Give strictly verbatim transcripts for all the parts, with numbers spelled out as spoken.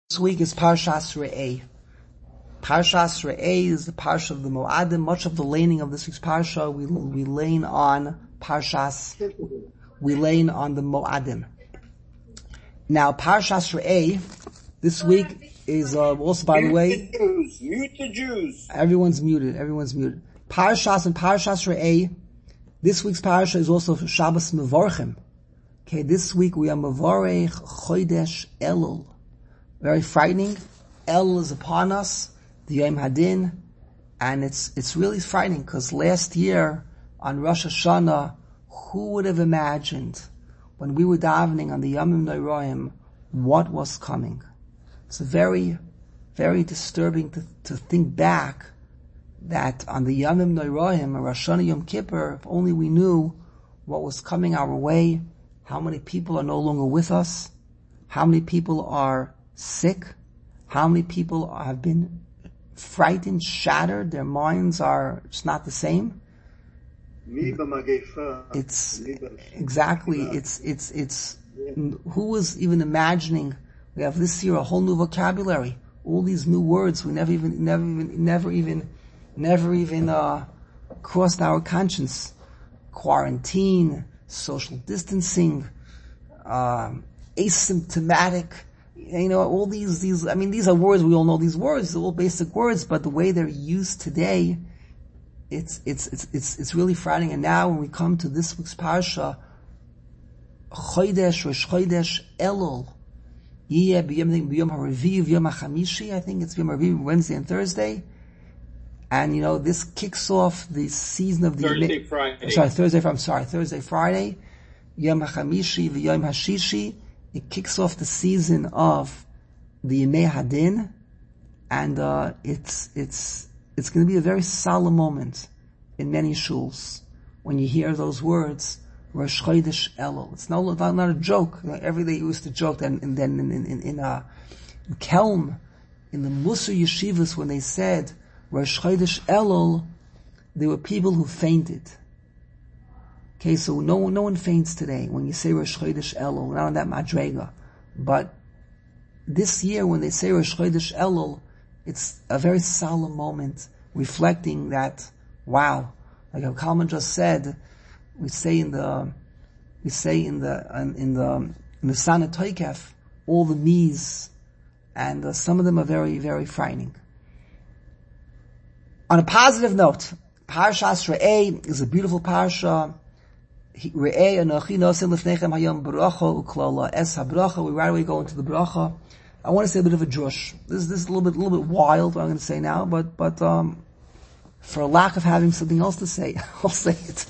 This week is Parshas Re'eh. Parshas Re'eh is the parsha of the Moadim. Much of the laning of this week's parsha, we we lane on Parshas, we lane on the Moadim. Now, Parshas Re'eh, this week is uh, also, by the way, mute the Jews, mute the Jews. Everyone's muted. Everyone's muted. Parshas and Parshas Re'eh. This week's parsha is also Shabbos Mevorchim. Okay, this week we are Mevorech Chodesh Elul. Very frightening. El is upon us, the Yom Hadin, and it's it's really frightening because last year on Rosh Hashanah, who would have imagined when we were davening on the Yomim Noraim what was coming? It's very, very disturbing to, to think back that on the Yomim Noraim, Rosh Hashanah Yom Kippur, if only we knew what was coming our way, how many people are no longer with us, how many people are sick, how many people have been frightened, shattered, their minds are just not the same. It's exactly, it's, it's, it's, who was even imagining we have this year a whole new vocabulary, all these new words we never even, never even, never even, never even, uh, crossed our conscience. Quarantine, social distancing, um, asymptomatic, you know, all these, these, I mean, these are words, we all know these words, they're all basic words, but the way they're used today, it's, it's, it's, it's, it's really frightening. And now when we come to this week's parsha, Chodesh, Rosh Chodesh, Elul, Yeh b'yom ha'reviv, Yom ha'chamishi, I think it's Yom ha'reviv, Wednesday and Thursday. And you know, this kicks off the season of the Thursday, Friday. Sorry, Thursday, I'm sorry, Thursday, Friday, Yom ha'chamishi, v'yom ha'shishi. It kicks off the season of the Yemei Hadin, and uh, it's it's it's going to be a very solemn moment in many shuls when you hear those words, Rosh Chodesh Elul. It's not, not, not a joke. You know, every day you used to joke, and, and then in in in, in, uh, in Kelm, in the Musar yeshivas, when they said Rosh Chodesh Elul, there were people who fainted. Okay, so no, no one faints today when you say Rosh Chodesh Elul, not on that madrega. But this year when they say Rosh Chodesh Elul, it's a very solemn moment, reflecting that, wow, like how Kalman just said, we say in the, we say in the, in the, in the Sana Toikef, all the me's, and uh, some of them are very, very frightening. On a positive note, Parshas Re'eh is a beautiful parsha. We right away go into the bracha. I want to say a bit of a drush. This, this is a little bit, a little bit wild, what I'm going to say now, but, but, um, for lack of having something else to say, I'll say it.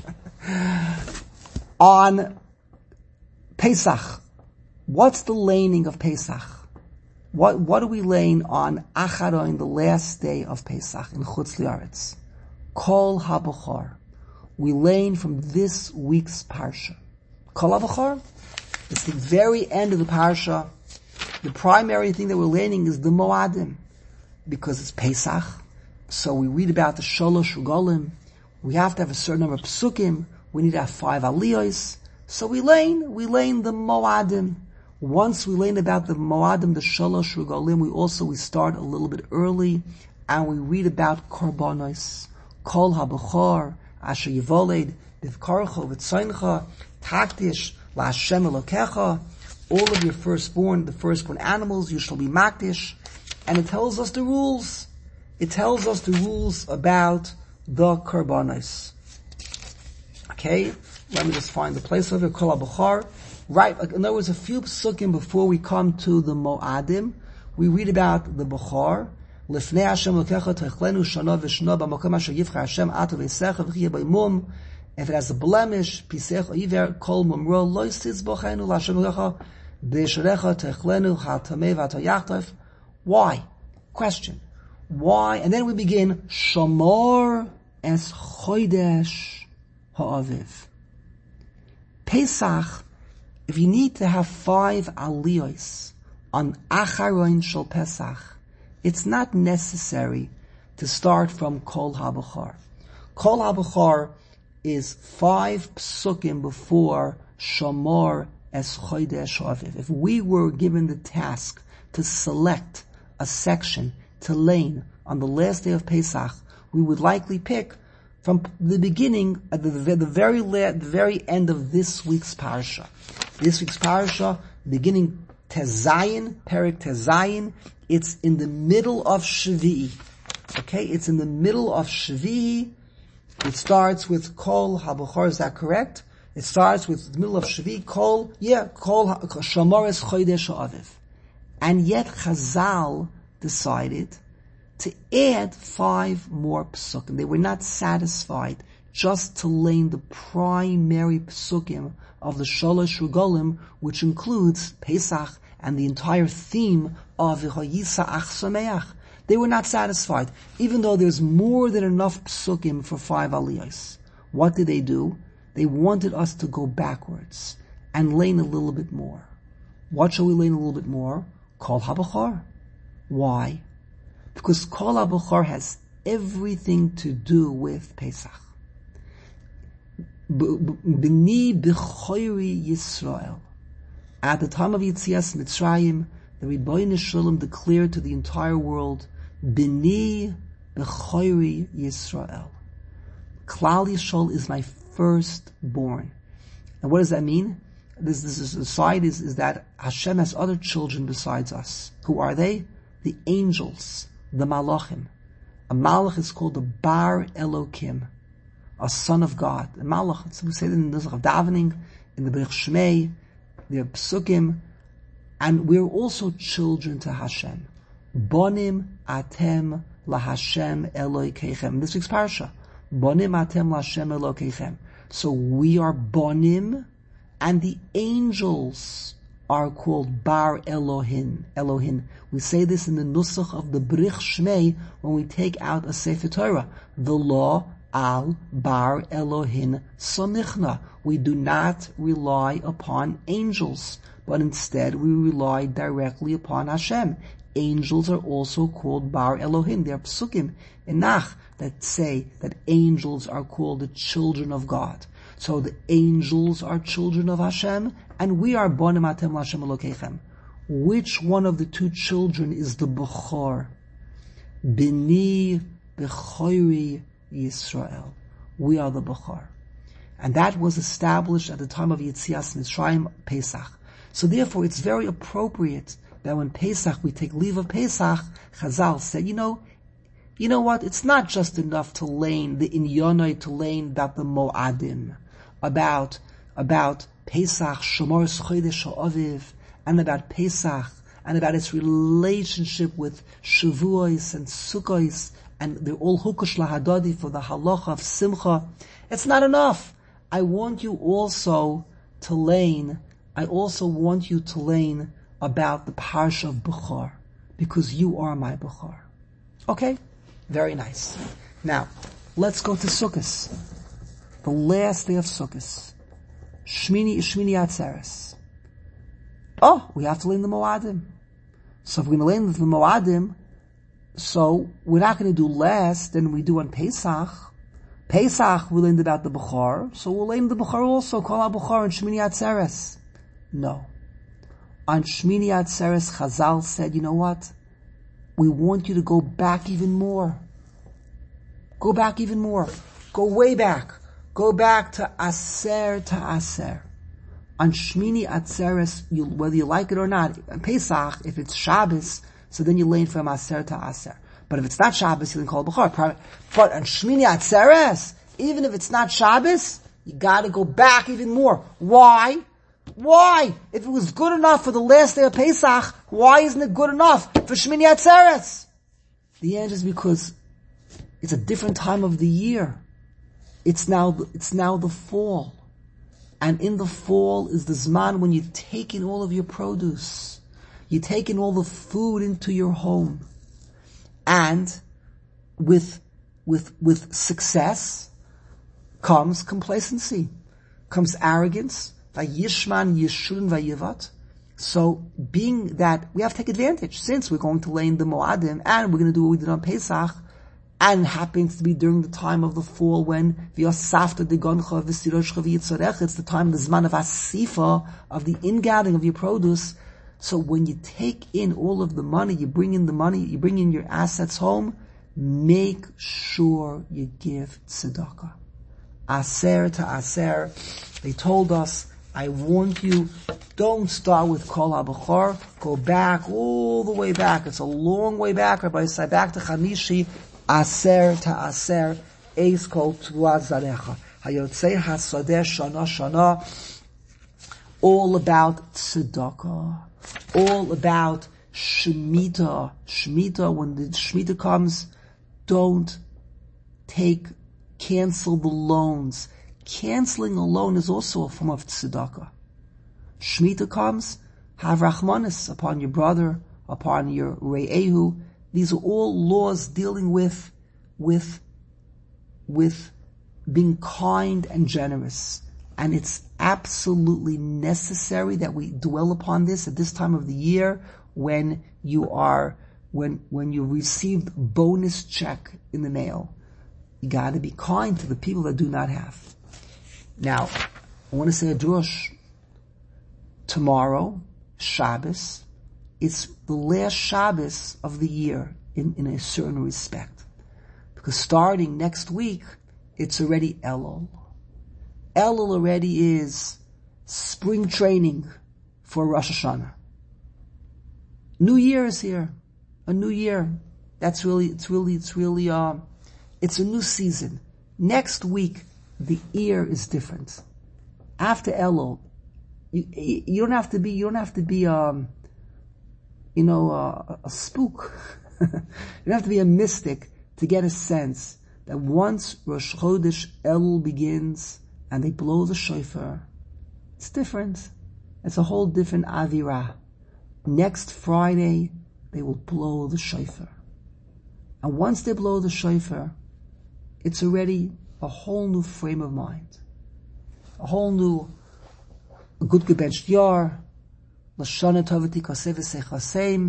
On Pesach, what's the laning of Pesach? What, what do we lane on Acharon, the last day of Pesach in Chutz Li'aretz? Kol HaBachar. We lane from this week's parsha. Kol HaBachar, it's the very end of the parsha. The primary thing that we're laning is the Moadim, because it's Pesach. So we read about the Sholosh Regalim. We have to have a certain number of psukim. We need to have five aliyos. So we lane, we lane the Moadim. Once we lane about the Moadim, the Sholosh Regalim, we also, we start a little bit early, and we read about Korbanos. Kol HaBachar, Asher Yivoled, Bivkarcho, V'tzoincha, Takdish, LaHashem Elokecha, all of your firstborn, the firstborn animals, you shall be Makdish. And it tells us the rules. It tells us the rules about the Korbanos. Okay? Let me just find the place of it, Kol HaBachar. Right, in other words, a few psukim before we come to the Moadim, we read about the Bachar. Lifnei Hashem Elokecha techlenu shana v'shana b'makom asher yivcha Hashem atu v'yisecha v'chiyeh b'imum. If it has a blemish, pisech oiver kol mumro lo yisitz bochenu l'Hashem Elokecha b'yisharecha techlenu ha'tamei v'ha'toyachtef. Why? Question. Why? And then we begin Shamor es Chodesh ha'aviv. Pesach, if you need to have five aliyos on Acharon Shel Pesach, it's not necessary to start from Kol HaBachar. Kol HaBachar is five psukim before Shamor es Chodesh ha'aviv. If we were given the task to select a section to lane on the last day of Pesach, we would likely pick from the beginning, at the, the very la- the very end of this week's parsha. This week's parsha, beginning Tezayin, Perek Tezayin, it's in the middle of Shvi'i. Okay, it's in the middle of Shvi'i. It starts with Kol HaBuchor, is that correct? It starts with the middle of Shvi'i, Kol, yeah, Kol Shomeres Chodesh Aviv. And yet Chazal decided to add five more psukim. They were not satisfied just to lane the primary psukim of the Sholosh Regalim, which includes Pesach and the entire theme of V'chayisa Ach Sameach. They were not satisfied, even though there's more than enough psukim for five aliyahs. What did they do? They wanted us to go backwards and lane a little bit more. What shall we lane a little bit more? Kol HaBuchor. Why? Because Kol HaBuchor has everything to do with Pesach. B'ni b'choyri Yisrael. At the time of Yitzias Mitzrayim, the Rebbeinu Shalom declared to the entire world, B'ni b'choyri Yisrael. Klal Yisrael is my firstborn. And what does that mean? This, this is, the side is, is that Hashem has other children besides us. Who are they? The angels. The Malachim. A Malach is called the Bar Elokim, a son of God. A Malach, so we say that in the Nusach of Davening, in the Berich Shmei, the Psukim, and we're also children to Hashem. Bonim atem lahashem Elokeichem. This week's parasha. Bonim atem lahashem Elokeichem. So we are Bonim, and the angels are called Bar Elohim. Elohim. We say this in the Nusach of the Berich Shmei when we take out a Sefer Torah. The law al Bar Elohim Sonichna. We do not rely upon angels, but instead we rely directly upon Hashem. Angels are also called Bar Elohim. They are psukim in Nach that say that angels are called the children of God. So the angels are children of Hashem, and we are Bonim Atem L'Hashem Elokeichem. Which one of the two children is the Bechor? B'ni b'choyri Yisrael. We are the Bechor. And that was established at the time of Yitzias Mitzrayim, Pesach. So therefore it's very appropriate that when Pesach, we take leave of Pesach, Chazal said, you know, you know what, it's not just enough to lane, the Inyonai to lane about the Moadim, about, about Pesach, Shomeres Chodesh Aviv, and about Pesach, and about its relationship with Shavuos and Sukkos, and they're all Hukush Lahadadi for the halacha of Simcha. It's not enough. I want you also to lane, I also want you to lane about the Parsha of Bechor, because you are my Bechor. Okay? Very nice. Now, let's go to Sukkot. The last day of Sukkot. Shmini is Shmini Atzeres. Oh, we have to lane the Moadim. So if we're going to lane the Moadim, so we're not going to do less than we do on Pesach. Pesach, we learned about the Bechor, so we'll lane the Bechor also, Kol HaBuchor and Shmini Atzeres. No. On Shmini Atzeres, Chazal said, you know what? We want you to go back even more. Go back even more. Go way back. Go back to Aser to Aser. On Shmini Atzeres, you, whether you like it or not, on Pesach, if it's Shabbos, so then you lane from Aser to Aser. But if it's not Shabbos, you can call it Bechor. But on Shmini Atzeres, even if it's not Shabbos, you gotta go back even more. Why? Why? If it was good enough for the last day of Pesach, why isn't it good enough for Shmini Atzeres? The answer is because it's a different time of the year. It's now, it's now the fall. And in the fall is the Zman when you take in all of your produce. You take in all the food into your home. And with, with, with success comes complacency, comes arrogance, Vayishman Yeshun Vayivat. So being that we have to take advantage, since we're going to lane the Moadim and we're going to do what we did on Pesach, and happens to be during the time of the fall when V'yasafta de Goncha V'siroshcha V'yitzorech, it's the time, the Zman of Asifa, of the ingathering of your produce. So when you take in all of the money, you bring in the money, you bring in your assets home, make sure you give tzedakah. Aser to aser. They told us, I warned you, don't start with Kol HaBechor. Go back, all the way back. It's a long way back. Rabbi say back to Chamishi, Aser to Aser, Eis Kol Tvuat Zarecha. Hayotzei HaSodeh Shana Shana. All about tzedakah. All about Shemitah. Shemitah, when the Shemitah comes, don't take, cancel the loans. Canceling a loan is also a form of tzedakah. Shemitah comes, have rachmanis upon your brother, upon your re'ehu. These are all laws dealing with, with, with being kind and generous. And it's absolutely necessary that we dwell upon this at this time of the year when you are, when, when you received bonus check in the mail. You gotta be kind to the people that do not have. Now, I want to say a drush. Tomorrow, Shabbos, it's the last Shabbos of the year in, in a certain respect. Because starting next week, it's already Elul. Elul already is spring training for Rosh Hashanah. New Year is here. A new year. That's really, it's really, it's really, um, it's a new season. Next week, the year is different. After Elul, you, you don't have to be, you don't have to be, um, you know, uh, a spook. You don't have to be a mystic to get a sense that once Rosh Chodesh Elul begins and they blow the shofar, it's different. It's a whole different avirah. Next Friday, they will blow the shofar. And once they blow the shofar, it's already a whole new frame of mind. A whole new, a good gebenched yar, Lashana Tovati Kasev Sechasem.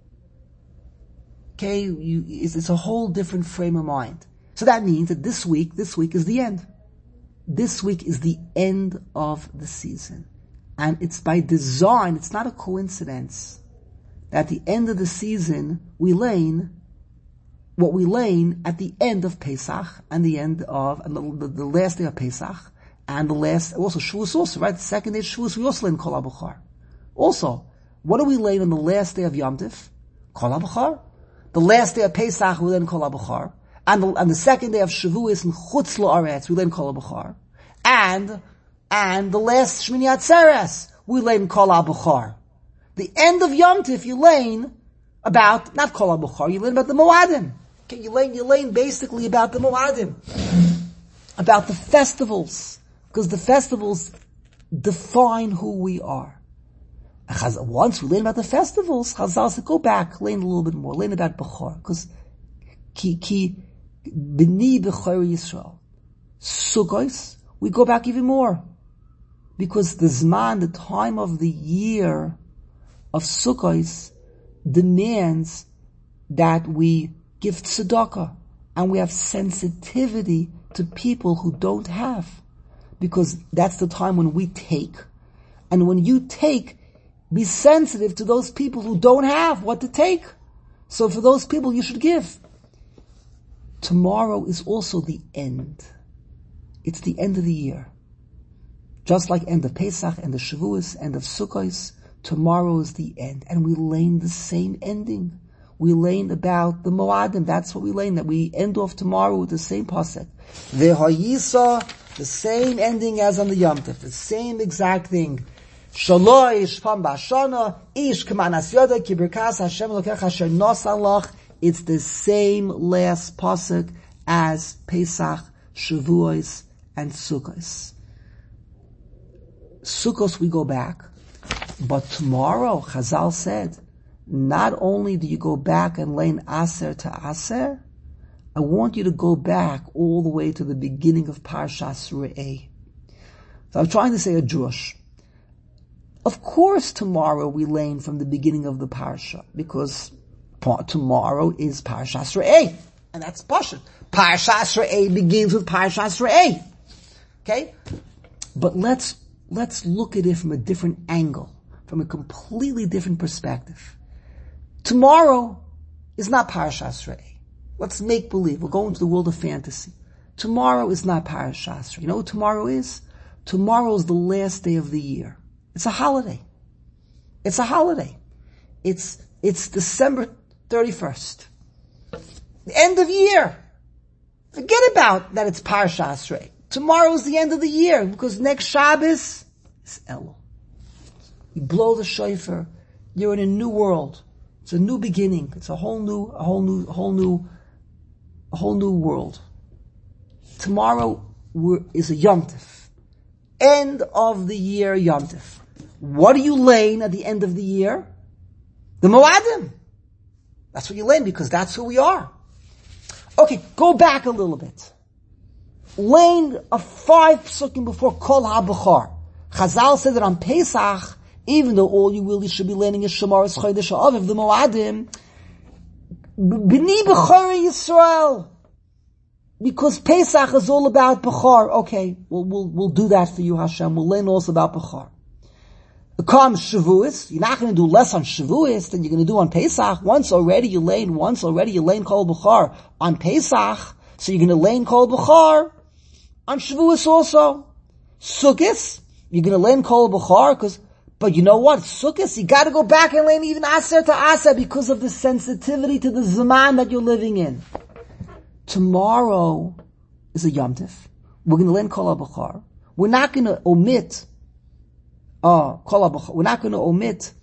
Okay, you, it's, it's a whole different frame of mind. So that means that this week, this week is the end. This week is the end of the season. And it's by design, it's not a coincidence, that at the end of the season, we lane what we lane at the end of Pesach, and the end of, and the, the, the last day of Pesach, and the last, also Shavuos also, right? The second day of Shavuos, we also lane Kol HaBechor. Also, what do we lane on the last day of Yom Tif? Kol HaBechor. The last day of Pesach, we lane Kol HaBechor. And the, and the second day of Shavuos in Chutz La'aretz, we lane Kol HaBechor. And, and the last Shmini Atzeres, we lane Kol HaBechor. The end of Yom Tif, you lane about, not Kol HaBechor, you lane about the Moadim. Okay, you lane, you lane basically about the Moadim. About the festivals. Because the festivals define who we are. Once we learn about the festivals, Chazal said, go back, learn a little bit more, learn about Bechor. Because, ki, ki, b'ni Bechor Yisrael. Sukkos, we go back even more. Because the Zman, the time of the year of Sukkos, demands that we give tzedakah. And we have sensitivity to people who don't have. Because that's the time when we take. And when you take, be sensitive to those people who don't have what to take. So for those people you should give. Tomorrow is also the end. It's the end of the year. Just like end of Pesach, end of Shavuos, end of Sukkos, tomorrow is the end. And we lane the same ending. We lane about the Moadim. That's what we lane, that we end off tomorrow with the same pasuk. V'hayisa, the same ending as on the Yom Tov, the same exact thing. Shalosh pam bashana ish k'manas yoda kibirkas Hashem Elokecha asher nos alach. It's the same last pasuk as Pesach, Shavuos, and Sukkos. Sukkos we go back, but tomorrow Chazal said, not only do you go back and lane Aser to Aser, I want you to go back all the way to the beginning of Parshas Re'eh. So I'm trying to say a drush. Of course tomorrow we lane from the beginning of the Parsha, because tomorrow is Parshas Re'eh. And that's Pashut. Parshas Re'eh begins with Parshas Re'eh. Okay? But let's, let's look at it from a different angle. from a completely different perspective. Tomorrow is not Parashas Re'eh. Let's make believe. We'll go into the world of fantasy. Tomorrow is not Parashas Re'eh. You know what tomorrow is? Tomorrow is the last day of the year. It's a holiday. It's a holiday. It's, it's December thirty-first. The end of year. Forget about that it's Parashas Re'eh. Tomorrow is the end of the year because next Shabbos is Elul. You blow the shofar. You're in a new world. It's a new beginning. It's a whole new, a whole new, a whole new, a whole new world. Tomorrow is a Yom Tov. End of the year Yom Tov. What are you laying at the end of the year? The Moadim. That's what you lay because that's who we are. Okay, go back a little bit. Laying a five psukim before Kol HaBechar. Chazal said that on Pesach, even though all you really should be laying is Shemaras Chodesh Ha'aviv, the Moadim, B'ni Bechar Yisrael. Because Pesach is all about Bechar. Okay, we'll, we'll, we'll do that for you, Hashem. We'll learn also about Bechar. Comes Shavuos. You're not going to do less on Shavuos than you're going to do on Pesach. Once already you lane, once already you lane Kol Bechar on Pesach. So you're going to lane Kol Bechar on Shavuos also. Sukkos, you're going to lane Kol Bechar because, but you know what? Sukkos, you got to go back and lane even Aser to Aser because of the sensitivity to the Zaman that you're living in. Tomorrow is a Yom Tov. We're going to lane Kol Bechar. We're not going to omit Uh, we're not going to omit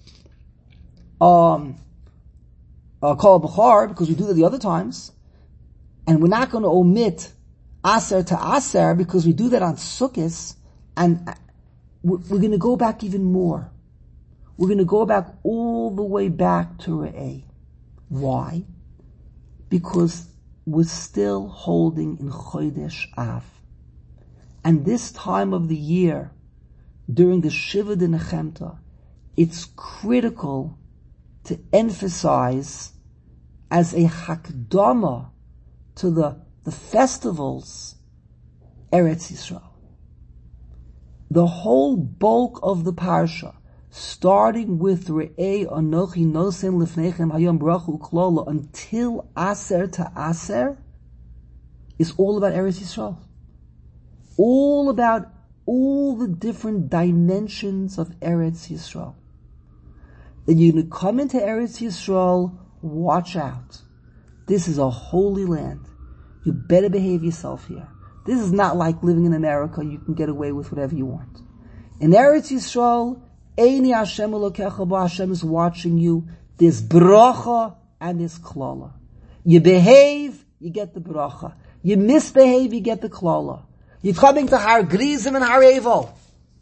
um, uh, Kol Bechar because we do that the other times, and we're not going to omit Aser to Aser because we do that on Sukkos, and we're, we're going to go back even more. We're going to go back all the way back to Re'eh. Why? Because we're still holding in Chodesh Av, and this time of the year, during the Shiva de Nechemta, it's critical to emphasize as a hakdama to the, the festivals, Eretz Yisrael. The whole bulk of the parsha, starting with Re'eh Anochi Nosem Lefnechem Hayom Brachu Klola until Aser to Aser, is all about Eretz Yisrael. All about all the different dimensions of Eretz Yisrael. Then you're going to come into Eretz Yisrael, watch out. This is a holy land. You better behave yourself here. This is not like living in America. You can get away with whatever you want. In Eretz Yisrael, Eini Hashem Elokecha Ba, Hashem is watching you. There's bracha and there's klala. You behave, you get the bracha. You misbehave, you get the klala. You're coming to Har Grizim and Har Evel.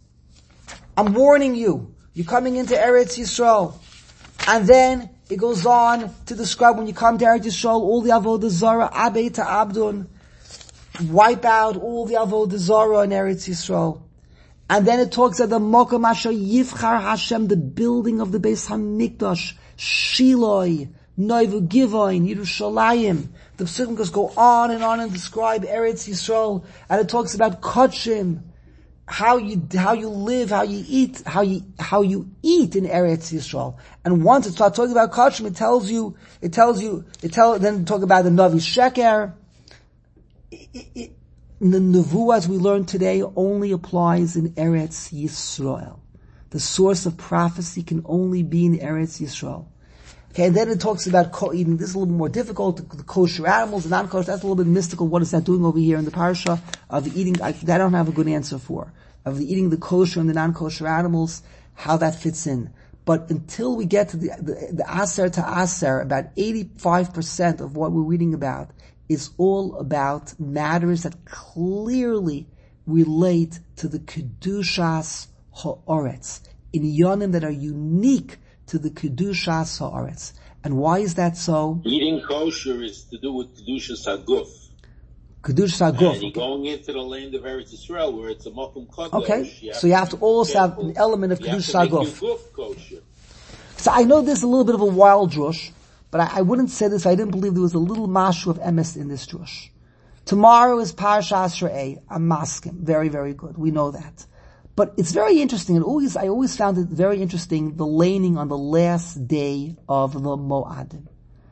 I'm warning you. You're coming into Eretz Yisrael. And then it goes on to describe when you come to Eretz Yisrael, all the Avodah Zarah, Abei to Abdun, wipe out all the Avodah Zarah in Eretz Yisrael. And then it talks about the Mokom Asher Yivchar Hashem, the building of the Beis HaMikdash, Shiloi, Noivu Givoin, Yerushalayim. The Psukim go on and on and describe Eretz Yisrael, and it talks about Kachim, how you, how you live, how you eat, how you, how you eat in Eretz Yisrael. And once it starts talking about Kachim, it tells you, it tells you, it tell, then talk about the Navi Sheker. It, it, the Nevuah, as we learned today, only applies in Eretz Yisrael. The source of prophecy can only be in Eretz Yisrael. Okay, and then it talks about co- eating. This is a little bit more difficult. The, the kosher animals, the non-kosher, that's a little bit mystical. What is that doing over here in the parsha of the eating? I, that I don't have a good answer for. Of the eating the kosher and the non-kosher animals, how that fits in. But until we get to the, the, the Aser to Aser, about eighty-five percent of what we're reading about is all about matters that clearly relate to the Kedushas Ha'aretz, in yonim that are unique to the Kedushas Ha'aretz. And why is that so? Eating kosher is to do with Kedushas HaGuf. Kedushas HaGuf. And you're going into the land of Eretz Yisrael where it's a Mokum Kodesh. Okay, you so you have to also have an element of Kedushas HaGuf. Guf kosher. So I know this is a little bit of a wild drush, but I, I wouldn't say this. I didn't believe there was a little mashu of emes in this drush. Tomorrow is Parashas Re'eh. I'm maskim. Very, very good. We know that. But it's very interesting, and always, I always found it very interesting, the laning on the last day of the Moadim.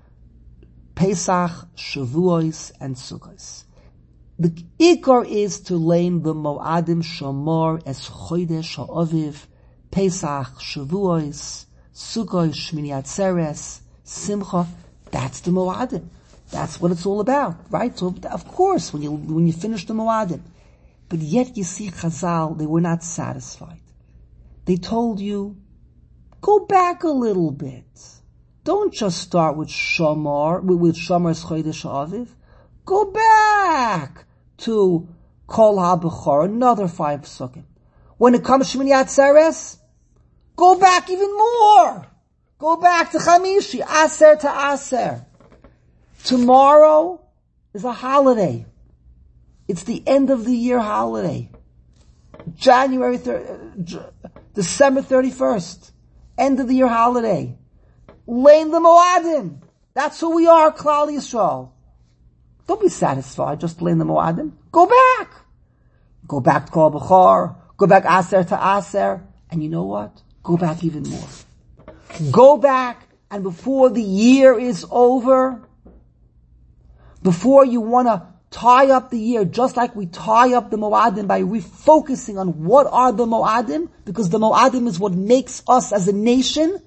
Pesach, Shavuos, and Sukkos. The ikar is to lane the Moadim Shomor es Chodesh HaAviv, Pesach, Shavuos, Sukkos, Shmini Atzeres, Simcha. That's the Moadim. That's what it's all about, right? So, of course, when you, when you finish the Moadim. But yet you see Chazal, they were not satisfied. They told you, go back a little bit. Don't just start with Shomor, with, with Shomer's Chodesh HaAviv. Go back to Kol HaBechor, another five psukim. When it comes to Shmini Atzeres, go back even more. Go back to Chamishi, Aser to Aser. Tomorrow is a holiday. It's the end of the year holiday. January, thir- December thirty-first. End of the year holiday. Lane the Moadim. That's who we are, Klal Yisrael. Don't be satisfied, just lane the Moadim. Go back. Go back to Kol Bechor. Go back Aser to Aser. And you know what? Go back even more. Go back, and before the year is over, before you want to tie up the year, just like we tie up the Moadim by refocusing on what are the Moadim, because the Moadim is what makes us as a nation.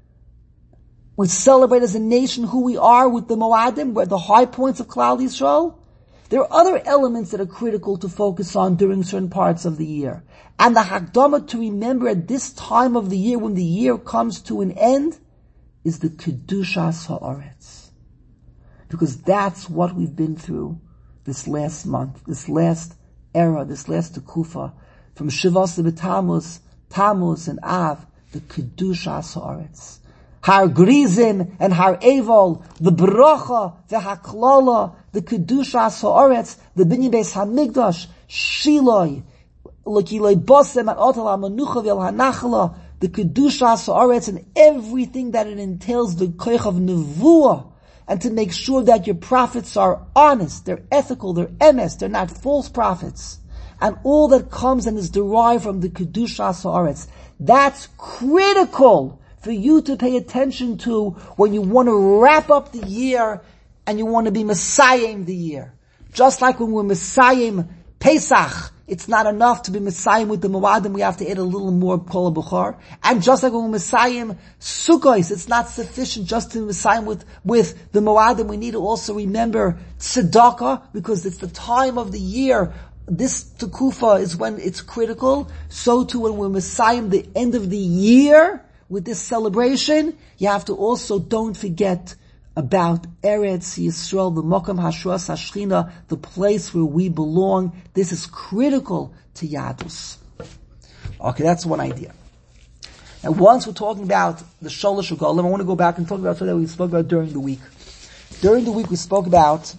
We celebrate as a nation who we are with the Moadim, where the high points of Klal Yisrael. There are other elements that are critical to focus on during certain parts of the year. And the Hakdama to remember at this time of the year, when the year comes to an end, is the Kedushas Ha'aretz. Because that's what we've been through this last month, this last era, this last Tekufa, from Shivas B'Tammuz, Tammuz and Av, the Kedushas Ha'aretz. Har Grizim and Har Evol, the Bracha, the Haklala, the Kedushas Ha'aretz, the Binyan Beis HaMikdash, Shiloi, L'kiloi Bosem and Otal HaManucha V'el HaNachla, the Kedushas Ha'aretz, and everything that it entails, the Koich of Nevuah, and to make sure that your prophets are honest, they're ethical, they're emes, they're not false prophets. And all that comes and is derived from the Kedushas Ha'aretz. That's critical for you to pay attention to when you want to wrap up the year and you want to be Messiahing the year. Just like when we're Messiahing Pesach, it's not enough to be Messiahing with the Moadim, we have to add a little more Kol HaBechor. And just like when we're Messiahing Sukkos, it's not sufficient just to be Messiahing with, with the Moadim, we need to also remember Tzedakah, because it's the time of the year. This Tekufa is when it's critical. So too when we're Messiahing the end of the year, with this celebration, you have to also, don't forget about Eretz Yisrael, the Mokom Hashras Hashchina, the place where we belong. This is critical to Yadus. Okay, that's one idea. And once we're talking about the Sholosh Regalim, I want to go back and talk about something that we spoke about during the week. During the week we spoke about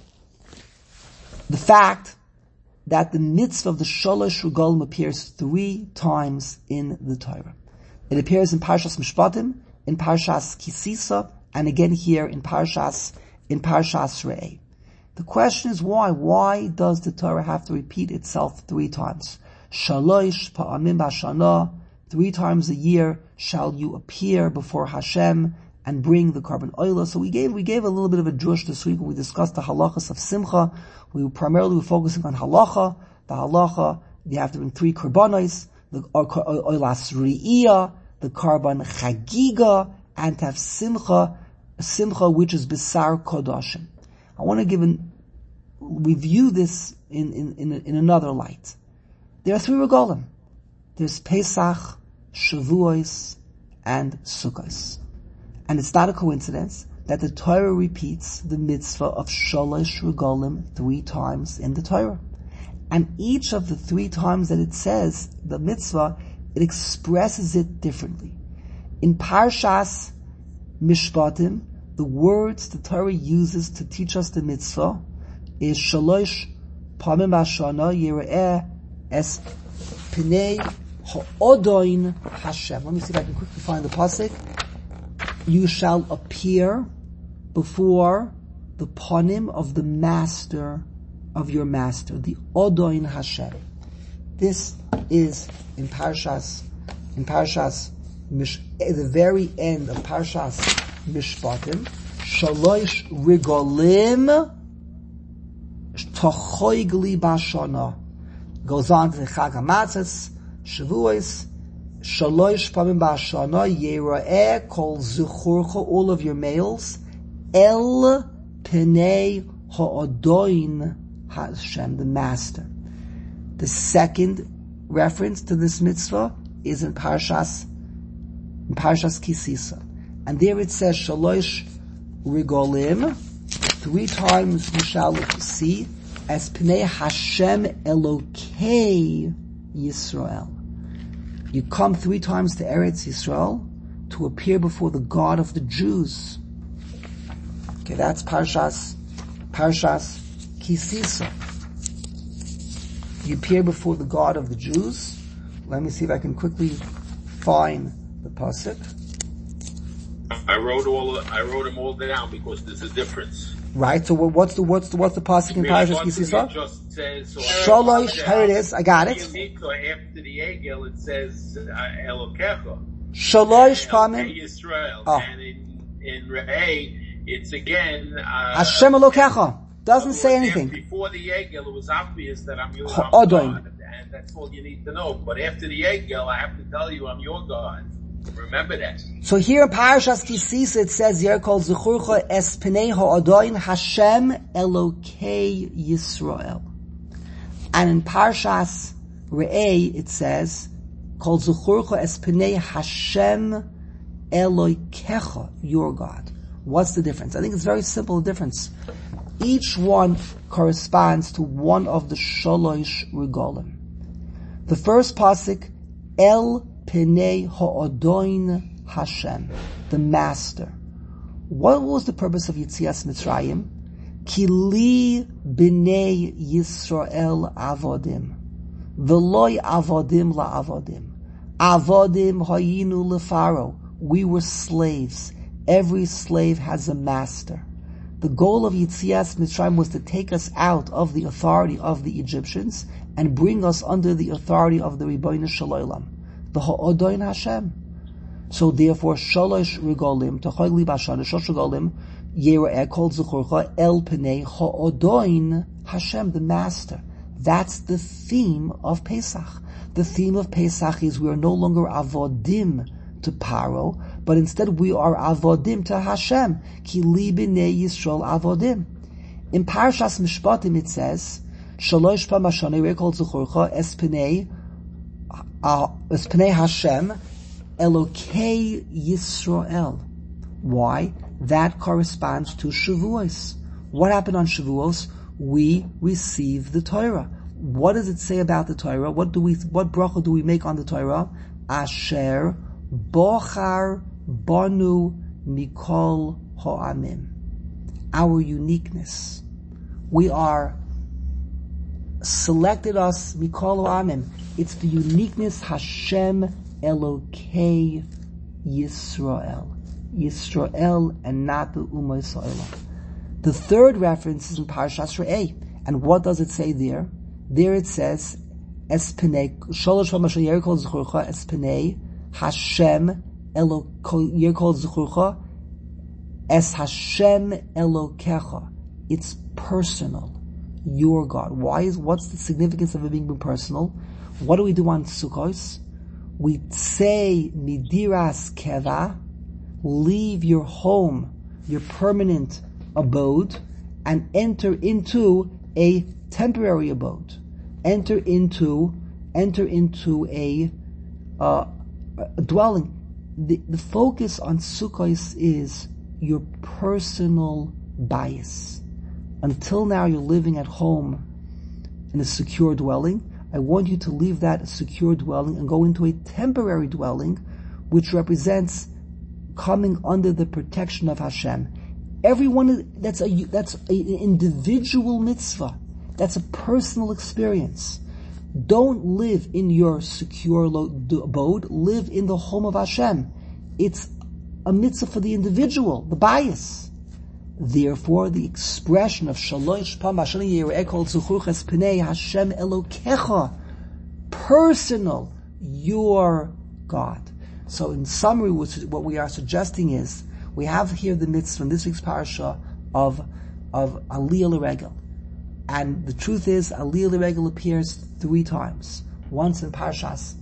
the fact that the mitzvah of the Sholosh Regalim appears three times in the Torah. It appears in Parshas Mishpatim, in Parshas Kisisa, and again here in Parshas, in Parshas Re'eh. The question is why? Why does the Torah have to repeat itself three times? Shalosh pa'amim b'shana, three times a year shall you appear before Hashem and bring the carbon oil. So we gave, we gave a little bit of a drush this week when we discussed the halachas of Simcha. We primarily were focusing on halacha. The halacha, you have to bring three karbanos, the oilas ri'iyah, the carbon chagiga, and to have simcha, simcha which is besar kodashim. I want to give an, review this in, in, in, in another light. There are three regalim. There's Pesach, Shavuos, and Sukkos. And it's not a coincidence that the Torah repeats the mitzvah of Sholosh Regalim three times in the Torah. And each of the three times that it says the mitzvah, it expresses it differently. In Parshas Mishpatim, the words the Torah uses to teach us the mitzvah is Shalosh Pamim Hashana Yireh Es Pnei Ha'odoin Hashem. Let me see if I can quickly find the pasuk. You shall appear before the panim of the master of your master, the Odoin Hashem. This is in Parshas, in Parshas, Mish, at the very end of Parshas Mishpatim, Shalosh Rigolim Tochoigli Bashana. Goes on to the Chag HaMatzos, Shavuos, Shalosh Pamim Bashana, Yera'eh Kol Zuchurcha, all of your males, El Penei Ha'adoin Hashem, the Master. The second reference to this mitzvah is in Parshas, in Parshas Kisisa. And there it says, Shalosh Rigolim, three times you shall see, as Pnei Hashem Elokei Yisrael. You come three times to Eretz Yisrael to appear before the God of the Jews. Okay, that's Parshas, Parshas Kisisa. You appear before the God of the Jews. Let me see if I can quickly find the pasuk. I wrote all. I wrote them all down because there's a difference. Right. So what's the what's the what's the pasuk in Parashas Kisisa? Just says so Shalosh. Here it is. I got it. After the Egel, it says Elokecha. Shalosh pamim. Yisrael. Oh. And in in Re'eh, it's again uh, Hashem Elokecha. Doesn't say anything. Before the Egel, it was obvious that I'm your God, and that's all you need to know. But after the Egel, I have to tell you I'm your God. Remember that. So here in Parashas Kisisa it says, "Yer kol zuchurcha es pnei ha'adoin Hashem Elokei Yisrael." And in Parashas Re'eh it says, "Kol zuchurcha es pnei Hashem Elokecha," your God. What's the difference? I think it's very simple difference. Each one corresponds to one of the Shalosh Regolim. The first pasuk, El Penei Ha'adoin Hashem, the Master. What was the purpose of Yitzias Mitzrayim? Ki li b'nei Yisrael avodim, v'loi avodim la'avodim. Avodim hayinu lefaro. We were slaves. Every slave has a master. The goal of Yitzias Mitzrayim was to take us out of the authority of the Egyptians and bring us under the authority of the Ribono Shel Olam, the Ha'adoin Hashem. So therefore, Shalosh Regolim, Tochoigli Bashana, Shalosh Regolim, Yera'eh Kol Zuchurcha, El Penei Ha'adoin Hashem, the Master. That's the theme of Pesach. The theme of Pesach is we are no longer avodim to Paro, but instead we are avodim to Hashem. Ki li b'nei Yisrael avodim. In Parashas Mishpatim it says, Shalosh pam hashana Yera'eh Kol Zuchurcha, Es Penei Uh, es Pnei Hashem Elokei Yisrael. Why? That corresponds to Shavuos. What happened on Shavuos? We receive the Torah. What does it say about the Torah? What do we? What bracha do we make on the Torah? Asher bochar banu mikol ha'amim. Our uniqueness. We are selected us mikol ha'amim. It's the uniqueness Hashem Elokei Yisrael. Yisrael and not the Ummah Yisrael. The third reference is in Parashas Re'eh. And what does it say there? There it says, Es Penei, Shalosh Pamashal Yer Kol Zuchurcha, Es Penei, Hashem Elokei Yer Kol Zuchurcha, Es Hashem Elokecha. It's personal. Your God. Why is, what's the significance of it being personal? What do we do on Sukkos? We say, Midiras Keva, leave your home, your permanent abode, and enter into a temporary abode. Enter into, enter into a, uh, a dwelling. The, the focus on Sukkos is your personal bias. Until now you're living at home in a secure dwelling. I want you to leave that secure dwelling and go into a temporary dwelling, which represents coming under the protection of Hashem. Everyone, that's a, that's an individual mitzvah. That's a personal experience. Don't live in your secure abode. Live in the home of Hashem. It's a mitzvah for the individual, the bias. Therefore, the expression of Shalosh Pam Hashani Yera'eh Kol Zuchurcha Es Pnei Hashem Elokecha, personal, your God. So in summary, what we are suggesting is, we have here the mitzvah in this week's parasha of, of Aliyah L'Regel. And the truth is, Aliyah L'Regel appears three times. Once in Parshas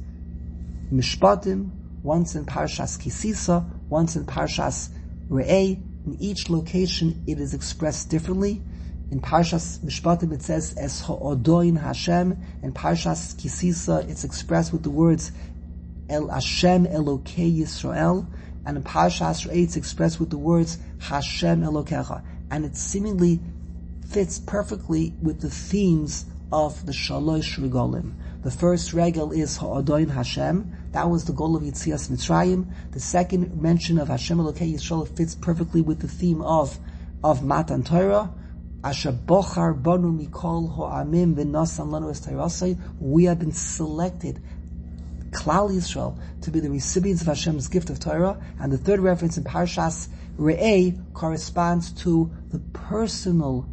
Mishpatim, once in Parshas Kisisa, once in Parshas Re'eh. In each location, it is expressed differently. In Parshas Mishpatim, it says, Es Ha'odoin Hashem. In Parshas Kisisa, it's expressed with the words, El Hashem Elokei Yisrael. And in Parshas Re'eh, it's expressed with the words, Hashem Elokecha. And it seemingly fits perfectly with the themes of the Shalosh Regalim. The first regel is Ha'odoin Hashem. That was the goal of Yetzias Mitzrayim. The second mention of Hashem Elokei Yisrael fits perfectly with the theme of, of Matan Torah. Asher bochar banu mikol ha'amim v'nasan lanu es Torasai. We have been selected, Klal Yisrael, to be the recipients of Hashem's gift of Torah. And the third reference in Parshas Re'eh corresponds to the personal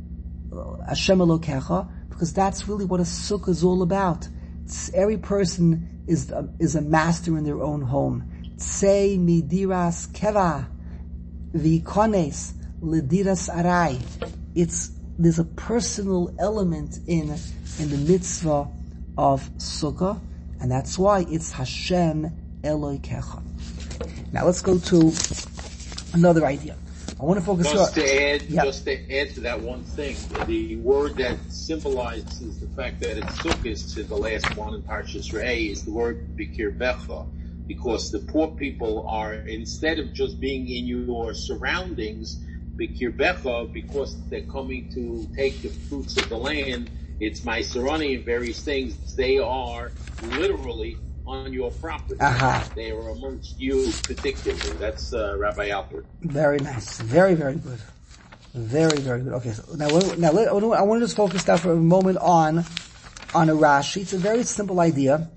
Hashem Elokecha, because that's really what a sukkah is all about. It's, every person is a, is a master in their own home. Tsei midiras keva v'ikones lediras arai. It's, there's a personal element in, in the mitzvah of sukkah, and that's why it's Hashem Elokecha. Now let's go to another idea. I want to focus just on, to add, yeah. just to add to that one thing. The word that symbolizes the fact that it's Sukkot to the last one in Parshas Re'eh is the word Bikirbecha, because the poor people are, instead of just being in your surroundings, Bikirbecha, because they're coming to take the fruits of the land, it's Maiserani and various things. They are literally on your property. Uh-huh. They are amongst you particularly. That's uh, Rabbi Alpert. Very nice. Very, very good. Very, very good. Okay, so now, now I want to just focus now for a moment on, on a Rashi. It's a very simple idea.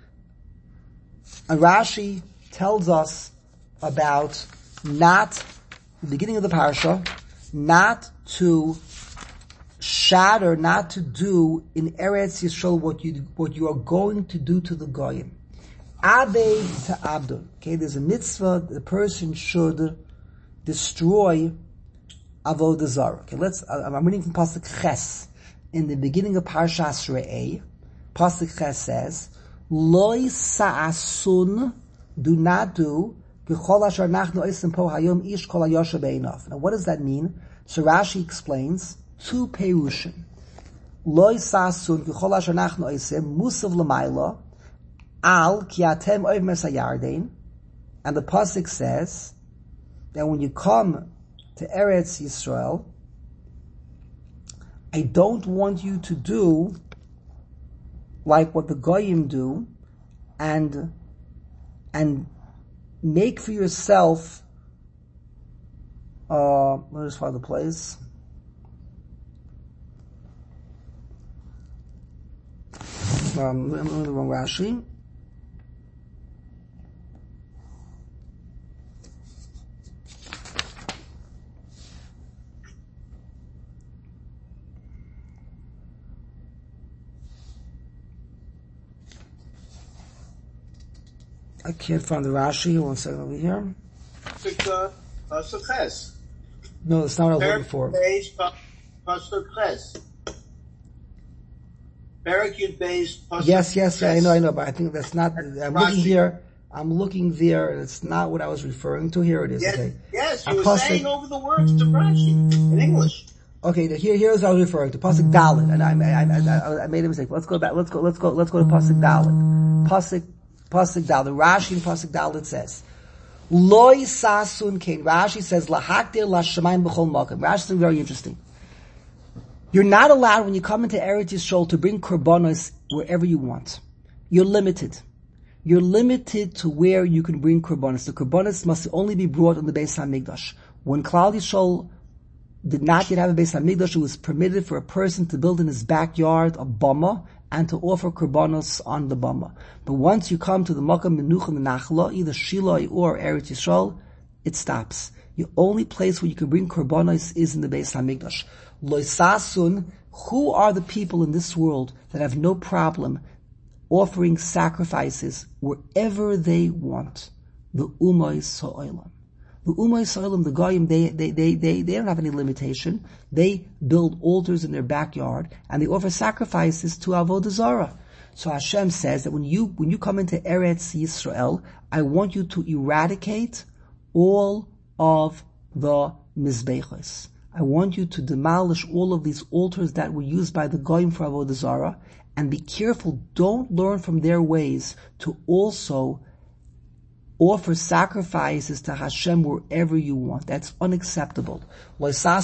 A Rashi tells us about not, the beginning of the parasha, not to shatter, not to do in Eretz Yisrael what you, what you are going to do to the Goyim. Abed to Abdul. Okay, there's a mitzvah, the person should destroy Avodah Zarah. Okay, let's, I'm reading from Pasuk Ches. In the beginning of Parshas Re'eh, Pasuk Ches says, Loi sa'asun, do not do, B'chol asher nachnu osim po hayom ish kol hayosha be'einav. Now what does that mean? So Rashi explains, two perushim. Loi sa'asun, B'chol asher nachnu osim, musav l'mayla, Al ki atem oiv mesayardein, and the pasuk says that when you come to Eretz Yisrael, I don't want you to do like what the Goyim do, and and make for yourself. Uh, let me just find the place. Um, I'm in the wrong Rashi. I can't find the Rashi. One second over here. Pasuk Ches. No, that's not what I was looking for. Pasuk Ches. Parakut based. Yes, yes, yeah, I know, I know, but I think that's not. I'm looking here. I'm looking there, and it's not what I was referring to. Here it is. Yes, okay. yes, you were saying over the words to Rashi in English. Okay, here, here's what I was referring to. Pasuk Dalet, and I, I, I, I made a mistake. Let's go back. Let's go. Let's go. Let's go to Pasuk Dalet. Pasuk. Pasuk Dalet. Rashi in Pasuk Dalet says, Loi sasun kein. Rashi says, Lahakdir lashamayim b'chol makom. Rashi is very interesting. You're not allowed when you come into Eretz Yisrael to bring korbanos wherever you want. You're limited. You're limited to where you can bring korbanos. The korbanos must only be brought on the Beis HaMikdash. When Klal Yisrael did not yet have a Beis HaMikdash, it was permitted for a person to build in his backyard a bama and to offer korbanos on the bama. But once you come to the Makam Menucha Nachla, either Shiloh or Eretz Yisrael, it stops. The only place where you can bring korbanos is in the Beis HaMikdash. Loisasun, who are the people in this world that have no problem offering sacrifices wherever they want. The Umay Sa'olam. The Umay Sa'olam, the Goyim, they, they, they, they, they don't have any limitation. They build altars in their backyard and they offer sacrifices to Avodah Zarah. So Hashem says that when you, when you come into Eretz Yisrael, I want you to eradicate all of the Mizbechos. I want you to demolish all of these altars that were used by the Goyim for Avodah Zarah, and be careful, don't learn from their ways to also offer sacrifices to Hashem wherever you want. That's unacceptable. The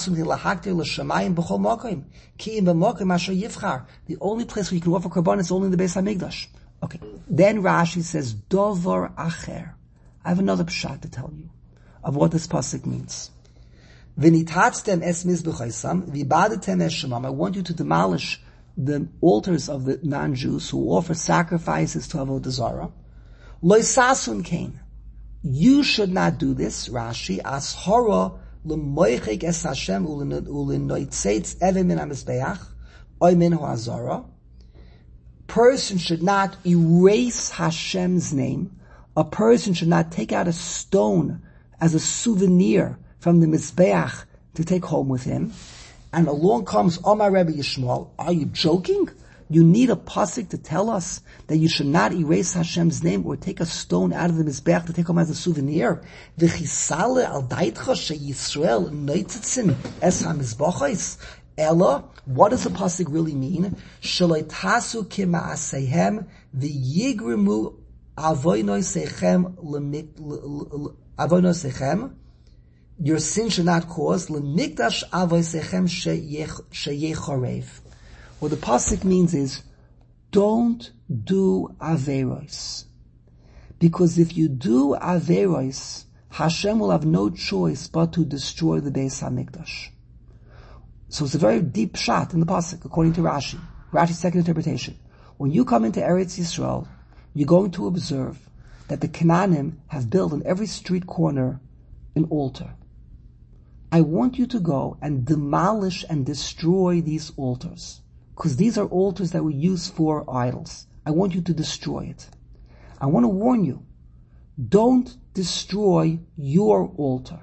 only place where you can offer korban is only in the Beis HaMikdash. Okay. Then Rashi says, Dovar Acher. I have another pshat to tell you of what this pasuk means. V'nitatztem es mizbechaisam, v'ibadatem es shemam. I want you to demolish the altars of the non-Jews who offer sacrifices to Avodah Zarah. Lo sasun kain. You should not do this, Rashi, as hora l'moichik es Hashem u'l'noitzeitz evim min ha-mizbeach oy min ha'azara. Person should not erase Hashem's name. A person should not take out a stone as a souvenir from the Mizbeach to take home with him. And along comes Omar Rebbe Yishmael. Are you joking? You need a pasuk to tell us that you should not erase Hashem's name or take a stone out of the Mizbeach to take home as a souvenir. V'chisale al daitcha sheYisrael noitzitzin es ha-mizbachos. Ella, what does the pasuk really mean? Shaloi tasu kima'asehem v'yigrimu avonosechem avonosechem. Your sin should not cause l'mikdash avonosechem sheyechorev. What the pasuk means is, don't do averos. Because if you do averos, Hashem will have no choice but to destroy the Beis HaMikdash. So it's a very deep shot in the pasuk, according to Rashi. Rashi's second interpretation. When you come into Eretz Yisrael, you're going to observe that the Canaanim have built on every street corner an altar. I want you to go and demolish and destroy these altars. Because these are altars that were used for idols. I want you to destroy it. I want to warn you, don't destroy your altar.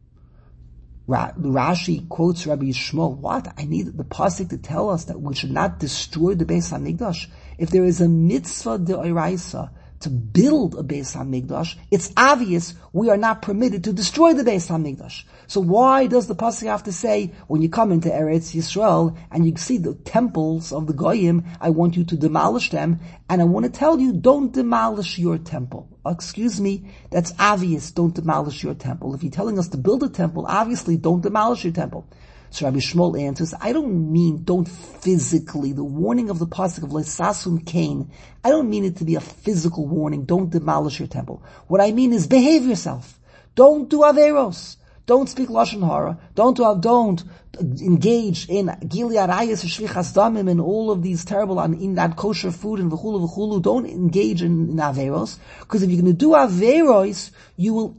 Rashi quotes Rabbi Yishmael. What? I need the pasuk to tell us that we should not destroy the Beis HaMikdash. If there is a mitzvah de'oraisa to build a Beis HaMikdash, it's obvious we are not permitted to destroy the Beis HaMikdash. So why does the pasuk have to say, when you come into Eretz Yisrael and you see the temples of the Goyim, I want you to demolish them, and I want to tell you, don't demolish your temple. Excuse me, that's obvious, don't demolish your temple. If you're telling us to build a temple, obviously don't demolish your temple. So Rabbi Shmuel answers, I don't mean don't physically, the warning of the pasuk of Lesasun Kain, I don't mean it to be a physical warning, don't demolish your temple. What I mean is behave yourself. Don't do averos. Don't speak Lashon Hara. Don't do, don't engage in Gili Arayas or Shvichas Damim and all of these terrible, in that kosher food and v'chulu v'chulu. Don't engage in, in averos. Because if you're going to do averos, you will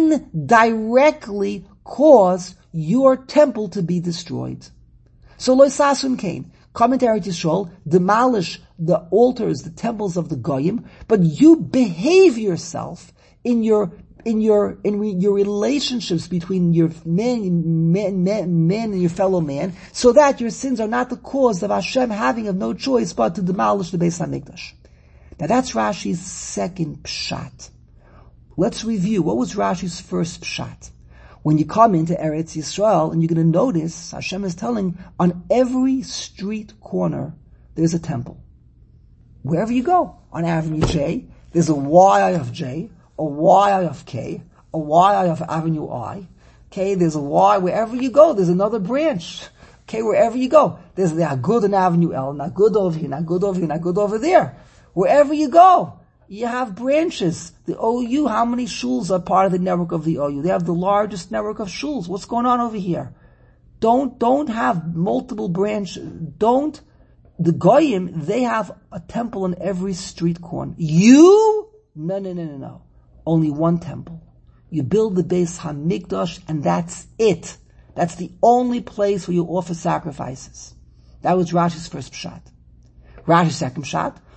indirectly cause your temple to be destroyed. So Lo Sasun Kain, commentary to Yisrael, demolish the altars, the temples of the Goyim, but you behave yourself in your in your in re, your relationships between your man, man, man, man and your fellow man, so that your sins are not the cause of Hashem having of no choice but to demolish the Beis HaMikdash. Now that's Rashi's second pshat. Let's review. What was Rashi's first pshat? When you come into Eretz Yisrael, and you're going to notice, Hashem is telling, on every street corner, there's a temple. Wherever you go, on Avenue J, there's a Y I of J, a Y I of K, a Y I of Avenue I. Okay, there's a Y, wherever you go, there's another branch. Okay, wherever you go, there's the Agud on Avenue L, not good over here, not good over here, not good over there. Wherever you go, you have branches. The O U, how many shuls are part of the network of the O U? They have the largest network of shuls. What's going on over here? Don't, don't have multiple branches. Don't, the Goyim, they have a temple on every street corner. You? No, no, no, no, no. Only one temple. You build the Beis HaMikdash and that's it. That's the only place where you offer sacrifices. That was Rashi's first pshat. Rashi's second pshat.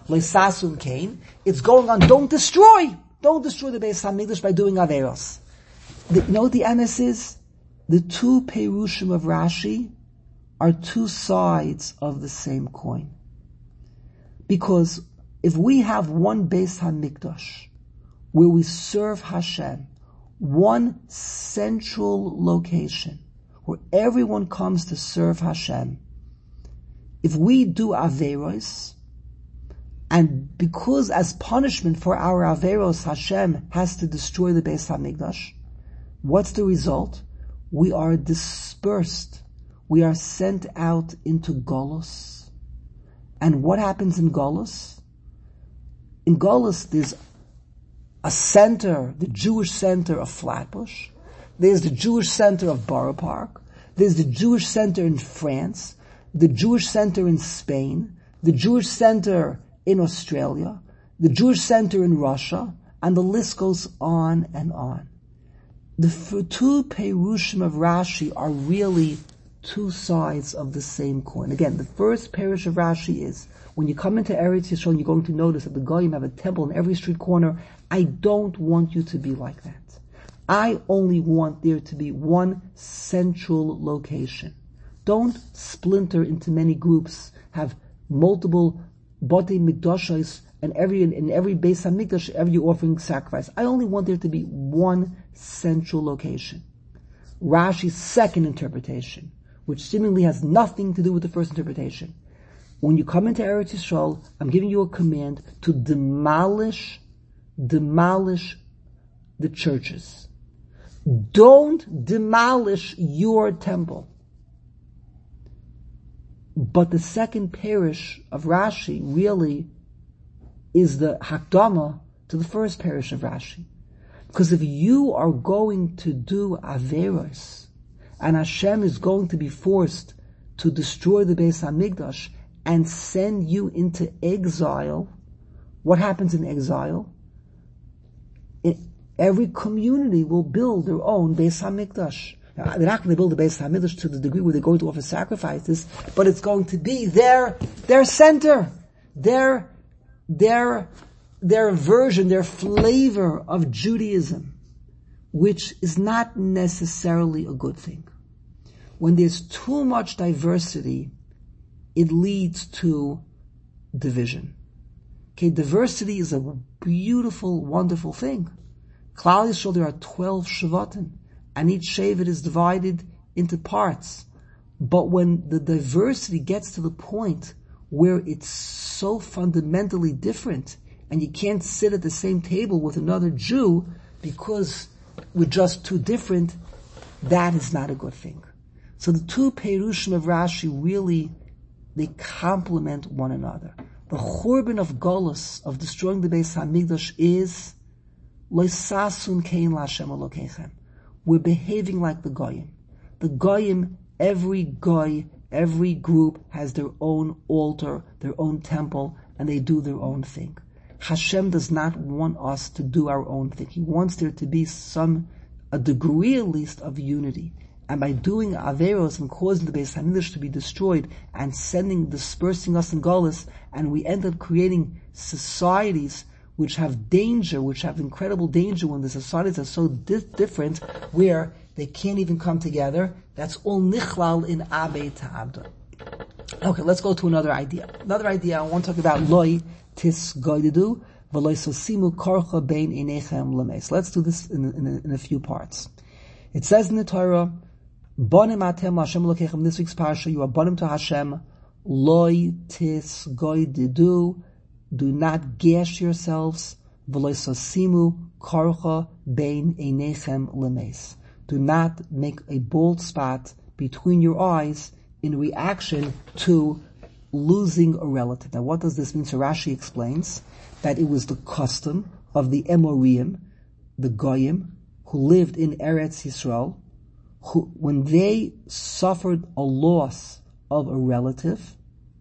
Leisasun Kain. It's going on, don't destroy. Don't destroy the Beis HaMikdash by doing Averos. The, you know what the M S is? The two Perushim of Rashi are two sides of the same coin. Because if we have one Beis HaMikdash, where we serve Hashem, one central location, where everyone comes to serve Hashem, if we do Averos, and because as punishment for our Averos, Hashem has to destroy the Beis HaMikdash, what's the result? We are dispersed. We are sent out into Golus. And what happens in Golus? In Golus, there's a center, the Jewish center of Flatbush. There's the Jewish center of Borough Park. There's the Jewish center in France. The Jewish center in Spain. The Jewish center in Australia. The Jewish center in Russia. And the list goes on and on. The two Perushim of Rashi are really two sides of the same coin. Again, the first Perush of Rashi is, when you come into Eretz Yisrael, you're going to notice that the Goyim have a temple in every street corner. I don't want you to be like that. I only want there to be one central location. Don't splinter into many groups, have multiple Batei Mikdashos, and every in every Beis HaMikdash, every offering sacrifice. I only want there to be one central location. Rashi's second interpretation, which seemingly has nothing to do with the first interpretation. When you come into Eretz Yisrael, I'm giving you a command to demolish, demolish the churches. Don't demolish your temple. But the second parish of Rashi really is the Hakdama to the first parish of Rashi. Because if you are going to do Averos, and Hashem is going to be forced to destroy the Beis HaMikdash and send you into exile, what happens in exile? It, every community will build their own Beis HaMikdash. Now, they're not going to build the Beis HaMikdash to the degree where they're going to offer sacrifices, but it's going to be their, their center, their, their, their version, their flavor of Judaism, which is not necessarily a good thing. When there's too much diversity, it leads to division. Okay, diversity is a beautiful, wonderful thing. Klal Yisrael, there are twelve Shvatim, and each Shevet is divided into parts. But when the diversity gets to the point where it's so fundamentally different, and you can't sit at the same table with another Jew because we're just too different, that is not a good thing. So the two Perushim of Rashi really, they complement one another. The Churban of Golus, of destroying the Beis HaMikdash, is Leisasun Kain Lashem Elokechem. We're behaving like the Goyim. The Goyim, every Goy, every group has their own altar, their own temple, and they do their own thing. Hashem does not want us to do our own thing. He wants there to be some, a degree at least, of unity. And by doing Averos and causing the Beis HaMikdash to be destroyed and sending, dispersing us in Golus, and we end up creating societies which have danger, which have incredible danger when the societies are so di- different, where they can't even come together. That's all nichlal in Abei Ta'abda. Okay, let's go to another idea. Another idea, I want to talk about Loi Tis Goidedu, V'loi Sosimu Korcha Bein Einechem Lemeis. Let's do this in, in, in a few parts. It says in the Torah, Bonim Atem Hashem Elokechem, in this week's parsha, you are bonim to Hashem, Loi Tis Goidedu, do not gash yourselves, V'loi Sosimu Korcha Bein Einechem Lemeis. Do not make a bald spot between your eyes in reaction to losing a relative. Now what does this mean? So Rashi explains that it was the custom of the Emorim, the Goyim, who lived in Eretz Yisrael, who, when they suffered a loss of a relative,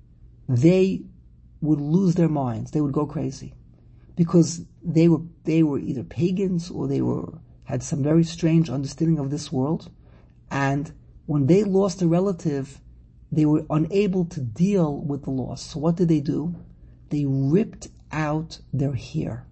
they would lose their minds. They would go crazy. Because they were, they were either pagans or they were, had some very strange understanding of this world. And when they lost a relative, they were unable to deal with the loss. So what did they do? they ripped out their hair.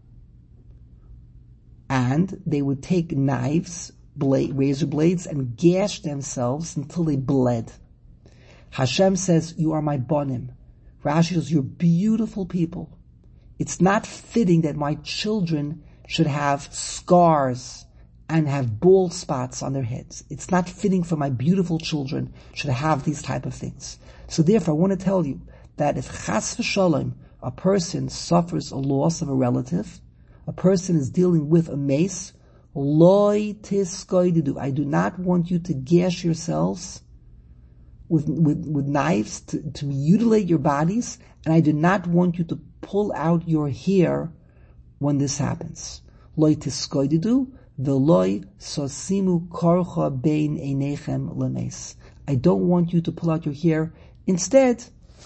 And they would take knives, blade, razor blades, and gash themselves until they bled. Hashem says, you are my bonim. Rashi says, you're beautiful people. It's not fitting that my children should have scars and have bald spots on their heads. It's not fitting for my beautiful children should have these type of things. So therefore, I want to tell you that if chas v'shalom, a person suffers a loss of a relative, a person is dealing with a mace, loy tiskoididu. I do not want you to gash yourselves with, with, with knives to, to mutilate your bodies, and I do not want you to pull out your hair when this happens. Loy tiskoididu, veloy sosimu korcha bein einechem lemes. I don't want you to pull out your hair. Instead,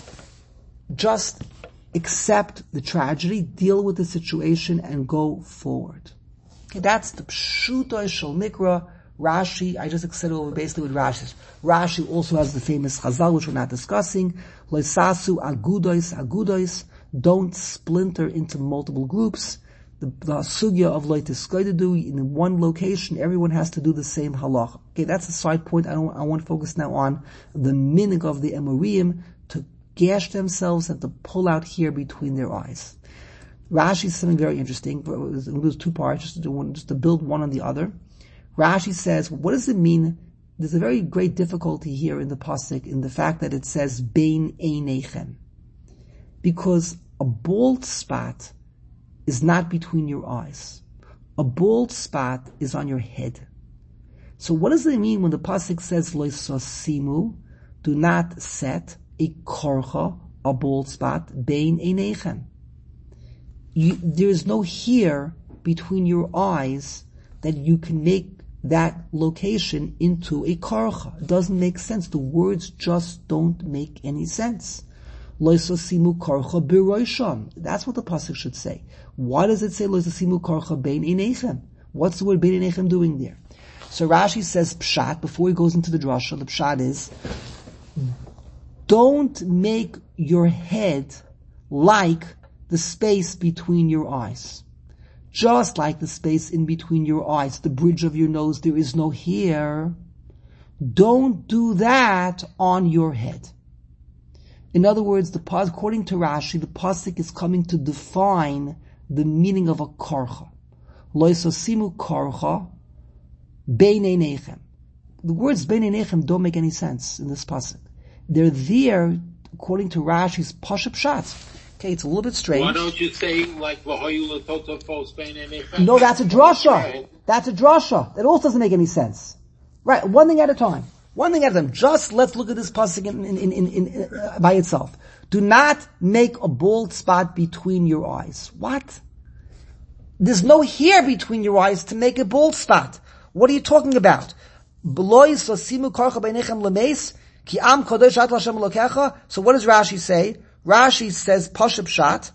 just accept the tragedy, deal with the situation, and go forward. Okay, that's the Pshuto Shel Mikra. Rashi, I just accepted over basically with Rashi. Rashi also has the famous Chazal, which we're not discussing. Loisasu agudois agudois. Don't splinter into multiple groups. The, the sugya of loitiskoidedu, in one location, everyone has to do the same halacha. Okay, that's a side point. I don't, I want to focus now on the minig of the Amorim to gash themselves and to pull out hair between their eyes. Rashi says something very interesting. There's two parts, just to, do one, just to build one on the other. Rashi says, what does it mean? There's a very great difficulty here in the pasuk, in the fact that it says bein einechem, because a bald spot is not between your eyes. A bald spot is on your head. So what does it mean when the pasuk says lo sosimu, do not set a korcha, a bald spot, bein einechem? You, there is no hair between your eyes that you can make that location into a korcha. It doesn't make sense. The words just don't make any sense. Lo sosimu korcha b'roisham. That's what the pasuk should say. Why does it say lo sosimu korcha bein einechem? What's the word bein einechem doing there? So Rashi says pshat, before he goes into the drasha, the pshat is, don't make your head like the space between your eyes. Just like the space in between your eyes, the bridge of your nose, there is no hair. Don't do that on your head. In other words, the according to Rashi, the pasuk is coming to define the meaning of a korcha. Lo yisosimu korcha bein einechem. The words bein einechem don't make any sense in this pasuk. They're there according to Rashi's pashup pshat. Okay, it's a little bit strange. Why don't you say like v'hoyu l'toto fos bein einechem? No, that's a drasha. That's a drasha. That also doesn't make any sense. Right, one thing at a time. One thing at a time. Just let's look at this pasuk in, in, in, in, in, uh, by itself. Do not make a bald spot between your eyes. What? There's no hair between your eyes to make a bald spot. What are you talking about? So what does Rashi say? Rashi says pashup pshat.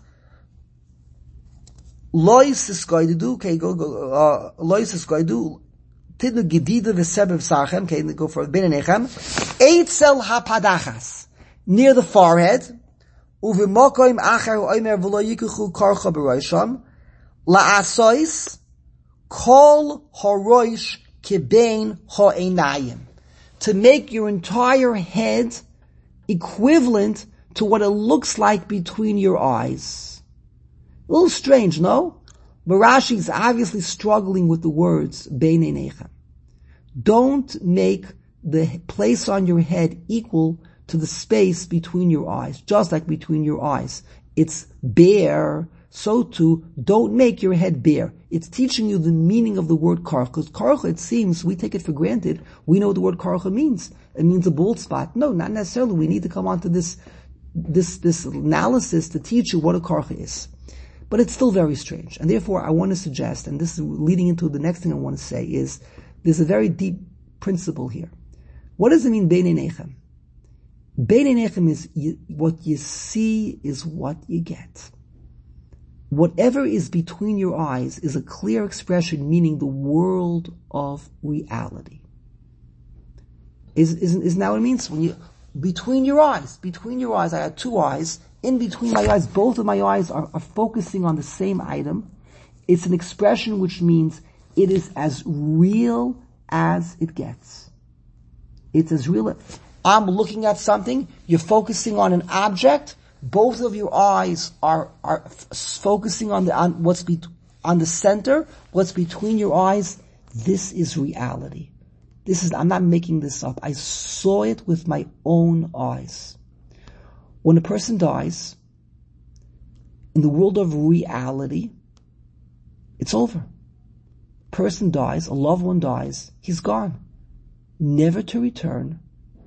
Lois iskoidu. Okay, go go. Uh, Lois iskoidu. Tidnu gedida v'sebev sachem. Okay, go for bein einechem. Eitzel hapadachas, near the forehead. Uvemokoim acher oimer v'lo yikuchu karcha b'roisham. La'asois kol horoish kebein ha'einayim. To make your entire head equivalent to what it looks like between your eyes. A little strange, no? But Rashi is obviously struggling with the words bein einechem. Don't make the place on your head equal to the space between your eyes, just like between your eyes. It's bare, so too, don't make your head bare. It's teaching you the meaning of the word karcha, because karcha, it seems, we take it for granted, we know what the word karcha means. It means a bald spot. No, not necessarily. We need to come on to this this this analysis to teach you what a karcha is. But it's still very strange. And therefore, I want to suggest, and this is leading into the next thing I want to say, is there's a very deep principle here. What does it mean, bein einechem? Bein einechem is you, what you see is what you get. Whatever is between your eyes is a clear expression, meaning the world of reality. Is, isn't, isn't that what it means? When you, between your eyes, between your eyes, I had two eyes, in between my eyes, both of my eyes are, are focusing on the same item. It's an expression which means it is as real as it gets. It's as real. I'm looking at something, you're focusing on an object, both of your eyes are, are f- focusing on the, on what's be, on the center, what's between your eyes. This is reality. This is, I'm not making this up. I saw it with my own eyes. When a person dies, in the world of reality, it's over. Person dies, a loved one dies, he's gone. Never to return.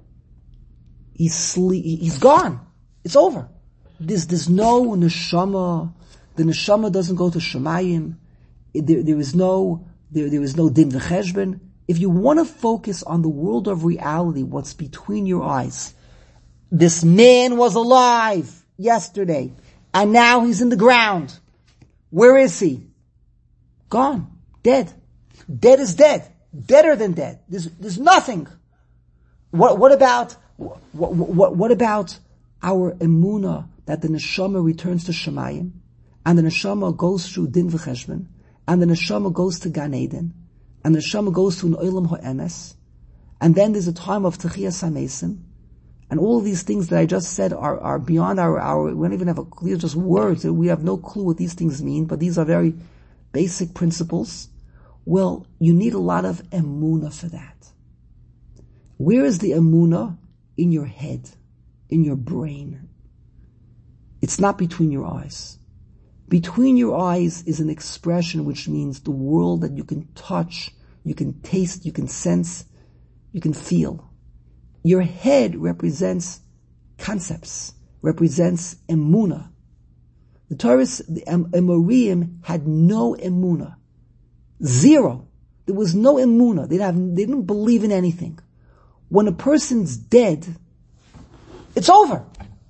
He's sleep, he's gone. It's over. There's, there's no neshama. The neshama doesn't go to Shemayim. There, there is no, there, there is no din v'cheshbon. If you want to focus on the world of reality, what's between your eyes, this man was alive yesterday, and now he's in the ground. Where is he? Gone. Dead. Dead is dead. Deader than dead. There's, there's nothing. What, what about, what, what, what about our emunah that the neshama returns to Shemayim, and the neshama goes through din v'cheshbon, and the neshama goes to Gan Eden, and the neshama goes to an olam ha'emes, and then there's a time of techiyas hamesim, and all these things that I just said are, are beyond our, our, we don't even have a clue, just words, we have no clue what these things mean, but these are very basic principles. Well, you need a lot of emunah for that. Where is the emunah? In your head, in your brain. It's not between your eyes. Between your eyes is an expression which means the world that you can touch, you can taste, you can sense, you can feel. Your head represents concepts, represents emunah. The Torah, the Amorim had no emunah. Zero. There was no emunah. They didn't have, they didn't believe in anything. When a person's dead, it's over.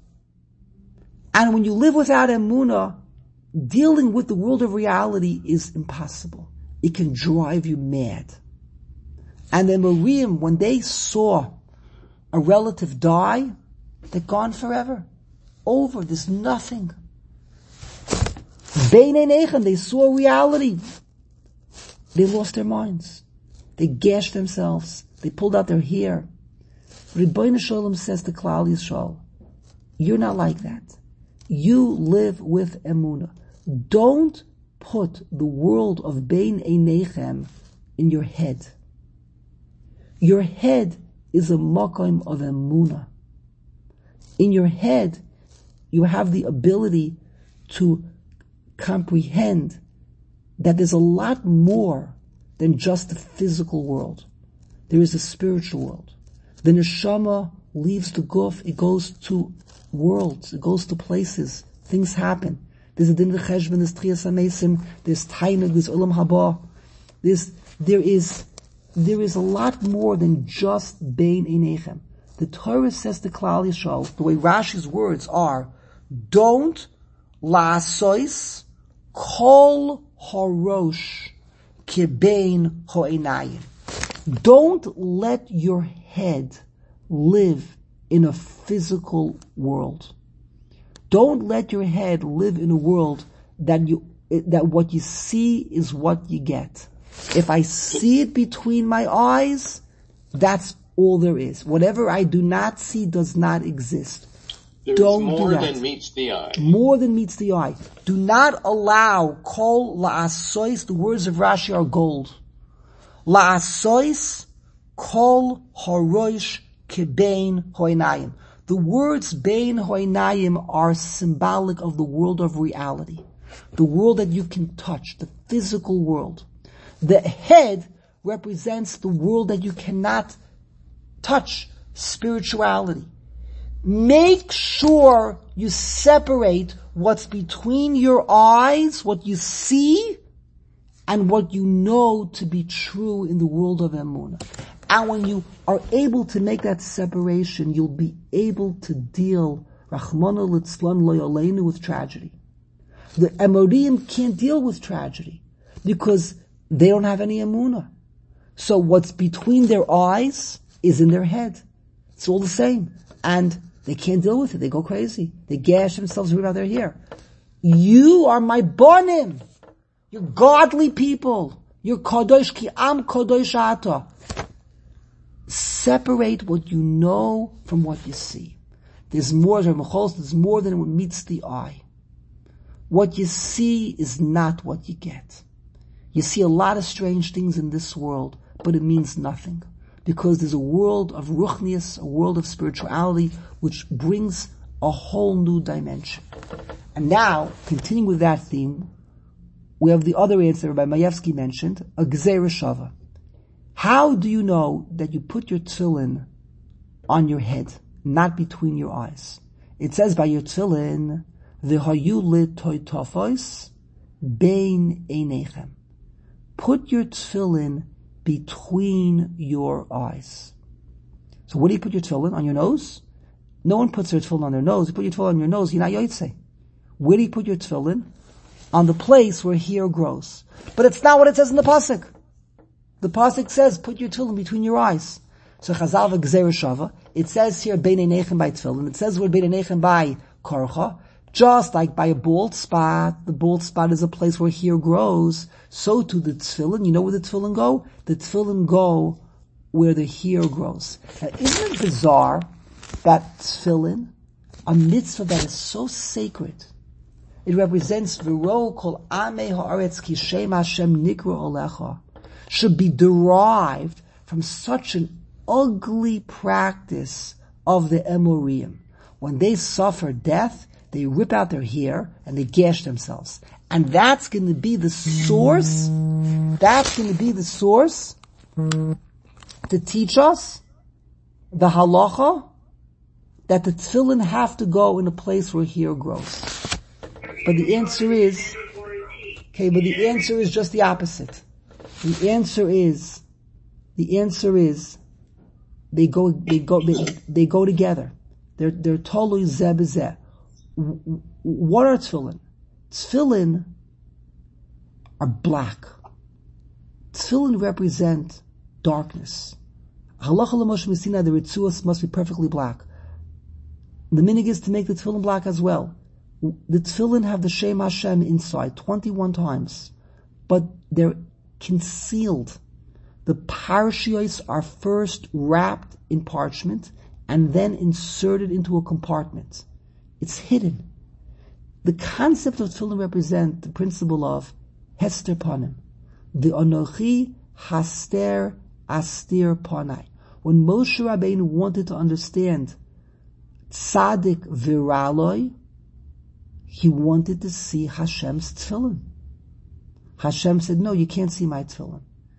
And when you live without emunah, dealing with the world of reality is impossible. It can drive you mad. And the Amorim, when they saw a relative die, they're gone forever. Over. There's nothing. Bein Einechem, they saw reality. They lost their minds. They gashed themselves. They pulled out their hair. Ribbono Shel Olam says to Klal Yisrael, you're not like that. You live with emunah. Don't put the world of Bein Einechem in your head. Your head is a makom of emunah. In your head, you have the ability to comprehend that there's a lot more than just the physical world. There is a spiritual world. The neshama leaves the guf, it goes to worlds, it goes to places, things happen. There's a din v'cheshbon, there's techiyas hamesim, there's tainug, there's olam haba. There's, there is, there is a lot more than just bein einechem. The Torah says to Klal Yisrael, the way Rashi's words are, don't la'asois kol harosh kebein ha'einayim. Don't let your head live in a physical world. Don't let your head live in a world that you, that what you see is what you get. If I see it between my eyes, that's all there is. Whatever I do not see does not exist. There's Don't more do that. than meets the eye. More than meets the eye. Do not allow kol la'asois, the words of Rashi are gold. La'asois kol harosh kebein hoinayim. The words bein hoinayim are symbolic of the world of reality. The world that you can touch, the physical world. The head represents the world that you cannot touch, spirituality. Make sure you separate what's between your eyes, what you see, and what you know to be true in the world of emunah. And when you are able to make that separation, you'll be able to deal, Rachmana litzlan lo yaleinu, with tragedy. The Amorim can't deal with tragedy because they don't have any emunah. So what's between their eyes is in their head. It's all the same. And They can't deal with it. They go crazy. They gash themselves right out their hair. You are my bonim. You're godly people. You're kadosh ki am kadosh ata. Separate what you know from what you see. There's more, there's more than what meets the eye. What you see is not what you get. You see a lot of strange things in this world, but it means nothing. Because there's a world of ruchnius, a world of spirituality, which brings a whole new dimension. And now, continuing with that theme, we have the other answer Rabbi Mayevsky mentioned, a gzeira shava. How do you know that you put your tefillin on your head, not between your eyes? It says by your tefillin, v'hayu litoitofos bein einechem. Put your tefillin between your eyes. So where do you put your tefillin? On your nose? No one puts their tefillin on their nose. You put your tefillin on your nose, you're not yotzei. Where do you put your tefillin? On the place where hair grows. But it's not what it says in the pasuk. The pasuk says, put your tefillin between your eyes. So Chazal v'gzeira shava. It says here, bein einechem by tefillin. It says where bein einechem by korcha. Just like by a bald spot, the bald spot is a place where hair grows. So to the tefillin, you know where the tefillin go? The tefillin go where the hair grows. Now, isn't it bizarre that tefillin, a mitzvah that is so sacred, it represents v'ro kol amei haaretz ki shem Hashem nikra olecha, should be derived from such an ugly practice of the Amorim. When they suffer death, they rip out their hair and they gash themselves. And that's going to be the source, that's going to be the source to teach us the halacha that the tefillin have to go in a place where hair grows. But the answer is, okay, but the answer is just the opposite. The answer is, the answer is, they go, they go, they, they go together. They're, they're totally zeh b'zeh. What are tefillin? Tefillin are black. Tefillin represent darkness. Halacha l'Moshe Messina, the ritzuos must be perfectly black. The minig is to make the tefillin black as well. The tefillin have the Shem Hashem inside twenty-one times, but they're concealed. The parashiyos are first wrapped in parchment and then inserted into a compartment. It's hidden. The concept of tefillin represent the principle of hester panim, the anochi haster astir panai. When Moshe Rabbeinu wanted to understand tzaddik viraloi, he wanted to see Hashem's tefillin. Hashem said, no, you can't see my tefillin.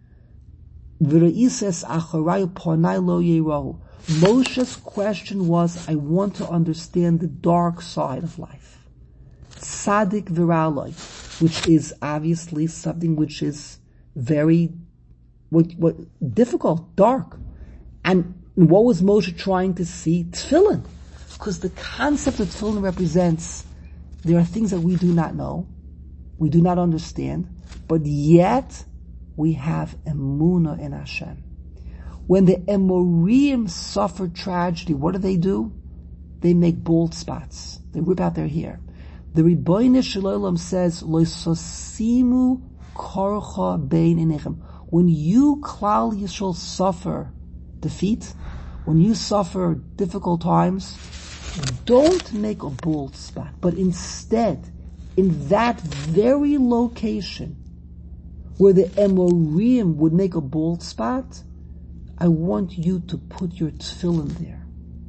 V're'ises acharai panai lo yerahu. Moshe's question was, I want to understand the dark side of life. Tzaddik viraloi, which is obviously something which is very what, what, difficult, dark. And what was Moshe trying to see? Tefillin. Because the concept of tefillin represents there are things that we do not know, we do not understand, but yet we have emunah in Hashem. When the Amorim suffer tragedy, what do they do? They make bald spots. They rip out their hair. The Ribbono Shel Olam says, Lo sosimu korcha bein einechem. When you, Klal Yisrael, suffer defeat, when you suffer difficult times, don't make a bald spot, but instead, in that very location where the Amorim would make a bald spot, I want you to put your tefillin there.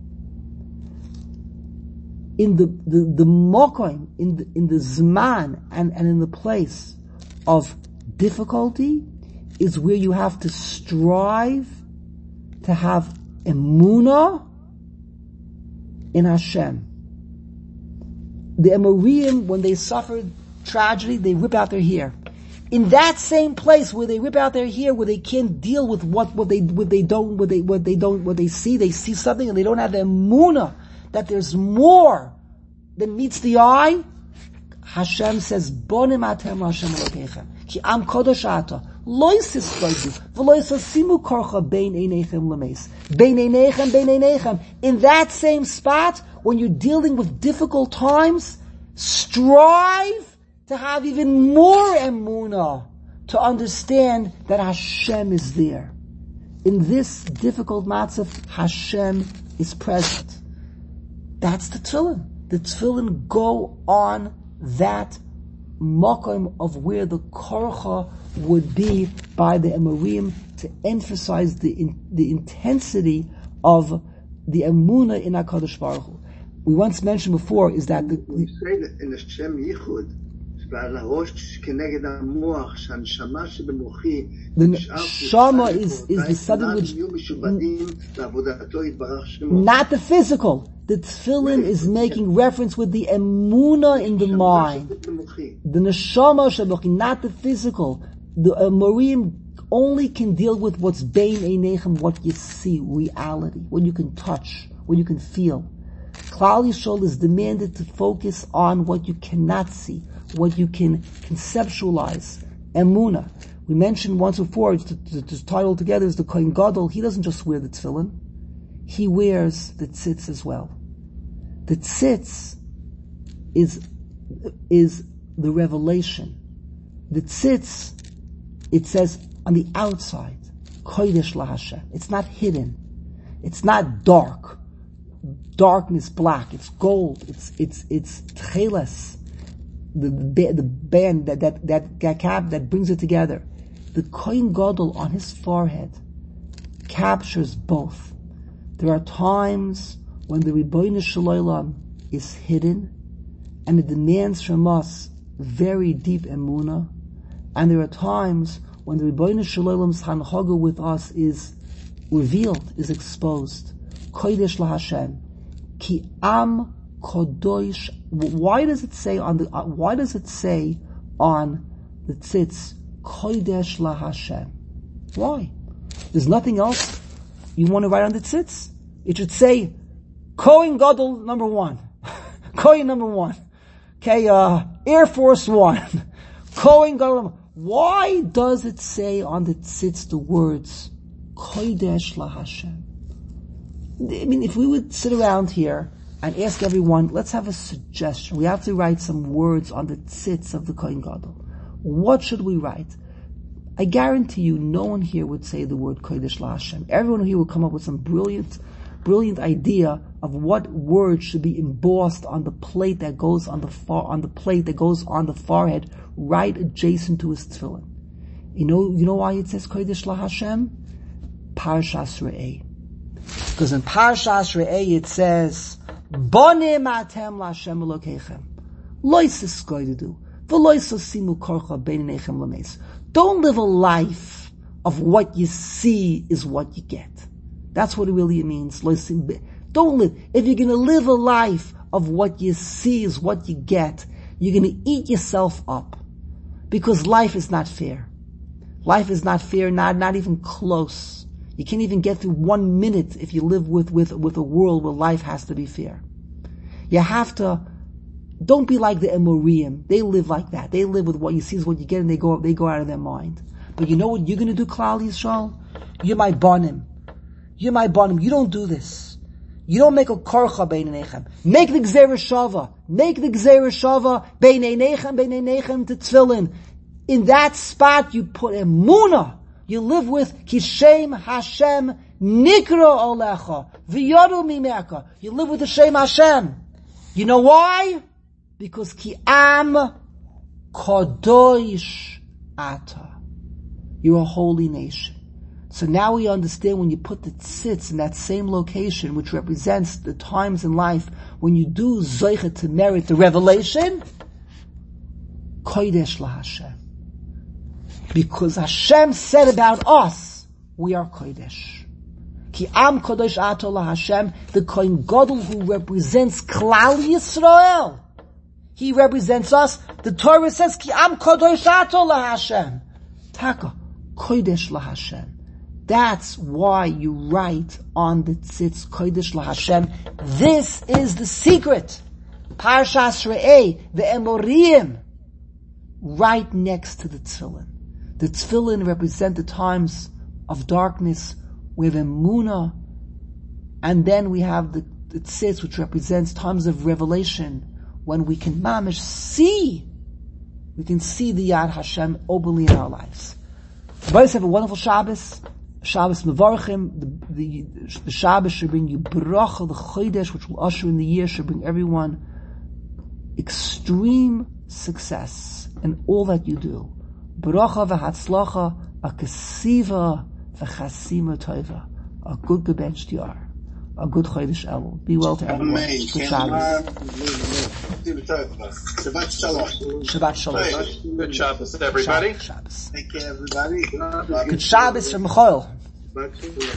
In the, the, the mokoim, in the, in the zman, and, and in the place of difficulty, is where you have to strive to have emunah in Hashem. The Amorim, when they suffered tragedy, they rip out their hair. In that same place where they rip out their hair, where they can't deal with what, what they, what they don't, what they, what they don't, what they see, they see something and they don't have the emunah that there's more than meets the eye. Hashem says, Bonim atem Hashem Elokeichem, ki am kodosh ata, loisis koidu, v'loisis simu korcha bein einechem lemes. Bein einechem, bein einechem. In that same spot, when you're dealing with difficult times, strive to have even more emunah, to understand that Hashem is there. In this difficult matzah, Hashem is present. That's the tefillin. The tefillin go on that makom of where the korcha would be by the Emorim to emphasize the in, the intensity of the emunah in HaKadosh Baruch Hu. We once mentioned before is that the, we say that in the Shem Yichud, the neshama is, is the something which not the physical. The tefillin is making reference with the emunah in the mind. The neshama shebemochi, not the physical. The Amorim only can deal with what's bein einechem, what you see, reality, what you can touch, what you can feel. Klal Yisrael is demanded to focus on what you cannot see, what you can conceptualize. Emunah. We mentioned once before, to, to, to tie all together, is the Kohen Gadol. He doesn't just wear the tefillin. He wears the tzitz as well. The tzitz is, is the revelation. The tzitz, it says on the outside, Kodesh LaHashem. It's not hidden. It's not dark. Darkness, black. It's gold. It's, it's, it's tcheles. The, the, the band, that, that, that, that cap that brings it together. The Kohen Gadol on his forehead captures both. There are times when the Ribono Shel Olam is hidden and it demands from us very deep emunah, and there are times when the Ribono Shel Olam's hanhaga with us is revealed, is exposed. Kodesh LaHashem. Ki am kodosh. Why does it say on the? Uh, why does it say on the tzitz Kodesh LaHashem? Why? There's nothing else you want to write on the tzitz. It should say Kohen Gadol number one, Kohen number one, okay, uh, Air Force One, Kohen Gadol. Why does it say on the tzitz the words Kodesh LaHashem? I mean, if we would sit around here and ask everyone, let's have a suggestion. We have to write some words on the tzitz of the Kohen Gadol. What should we write? I guarantee you no one here would say the word Kodesh LaHashem. Everyone here will come up with some brilliant, brilliant idea of what word should be embossed on the plate that goes on the far, on the plate that goes on the forehead, right adjacent to his tefillin. You know, you know why it says Kodesh LaHashem? Parshas Re'eh. Because in Parshas Re'eh it says, Bonim atem l'Hashem Elokeichem, loisis goydedu, v'loisos simu korcha bein einechem lemes. Don't live a life of what you see is what you get. That's what it really means. Don't live. If you're going to live a life of what you see is what you get, you're going to eat yourself up. Because life is not fair. Life is not fair, not, not even close. You can't even get through one minute if you live with, with, with a world where life has to be fair. You have to, don't be like the Amorim. They live like that. They live with what you see is what you get, and they go, they go out of their mind. But you know what you're going to do, Klal Yisrael? You're my bonim. You're my bonim. You don't do this. You don't make a korcha bein einechem. Make the gzeira shava. Make the gzeira shava bein einechem, bein einechem to tefillin. In that spot you put emunah. You live with Kishem Hashem Nikra Olecha V'yodu Mimeka. You live with the Shem Hashem. You know why? Because Ki Am Kodosh Ata. You're a holy nation. So now we understand when you put the tzitz in that same location, which represents the times in life when you do Zoicha to merit the revelation, Kodesh LaHashem. Because Hashem said about us, we are Kodesh. Ki am Kodesh ato LaHashem, the Kohen Gadol who represents Klal Yisrael. He represents us. The Torah says, Ki am Kodesh ato LaHashem. Taka, Kodesh LaHashem. That's why you write on the tzitz, Kodesh LaHashem. This is the secret. Parshas Re'eh, the Emorim, right next to the tefillin. The tefillin represent the times of darkness, we have emunah, and then we have the, the tzitz, which represents times of revelation, when we can mamish see, we can see the Yad Hashem openly in our lives. Boys, have a wonderful Shabbos. Shabbos Mevarchim. The, the, the Shabbos should bring you bracha, the Chodesh, which will usher in the year, should bring everyone extreme success in all that you do. Bracha v'hatzlacha, a kesiva v'chasima tova. A good gebenched yar. A good Chodesh Elul. Be well to everyone. Good Shabbos. Shabbat Shalom. Shabbat Shalom. Good Shabbos, everybody. Shabbos. Take care, everybody. Good Shabbos from Michael. Shabbat Shalom.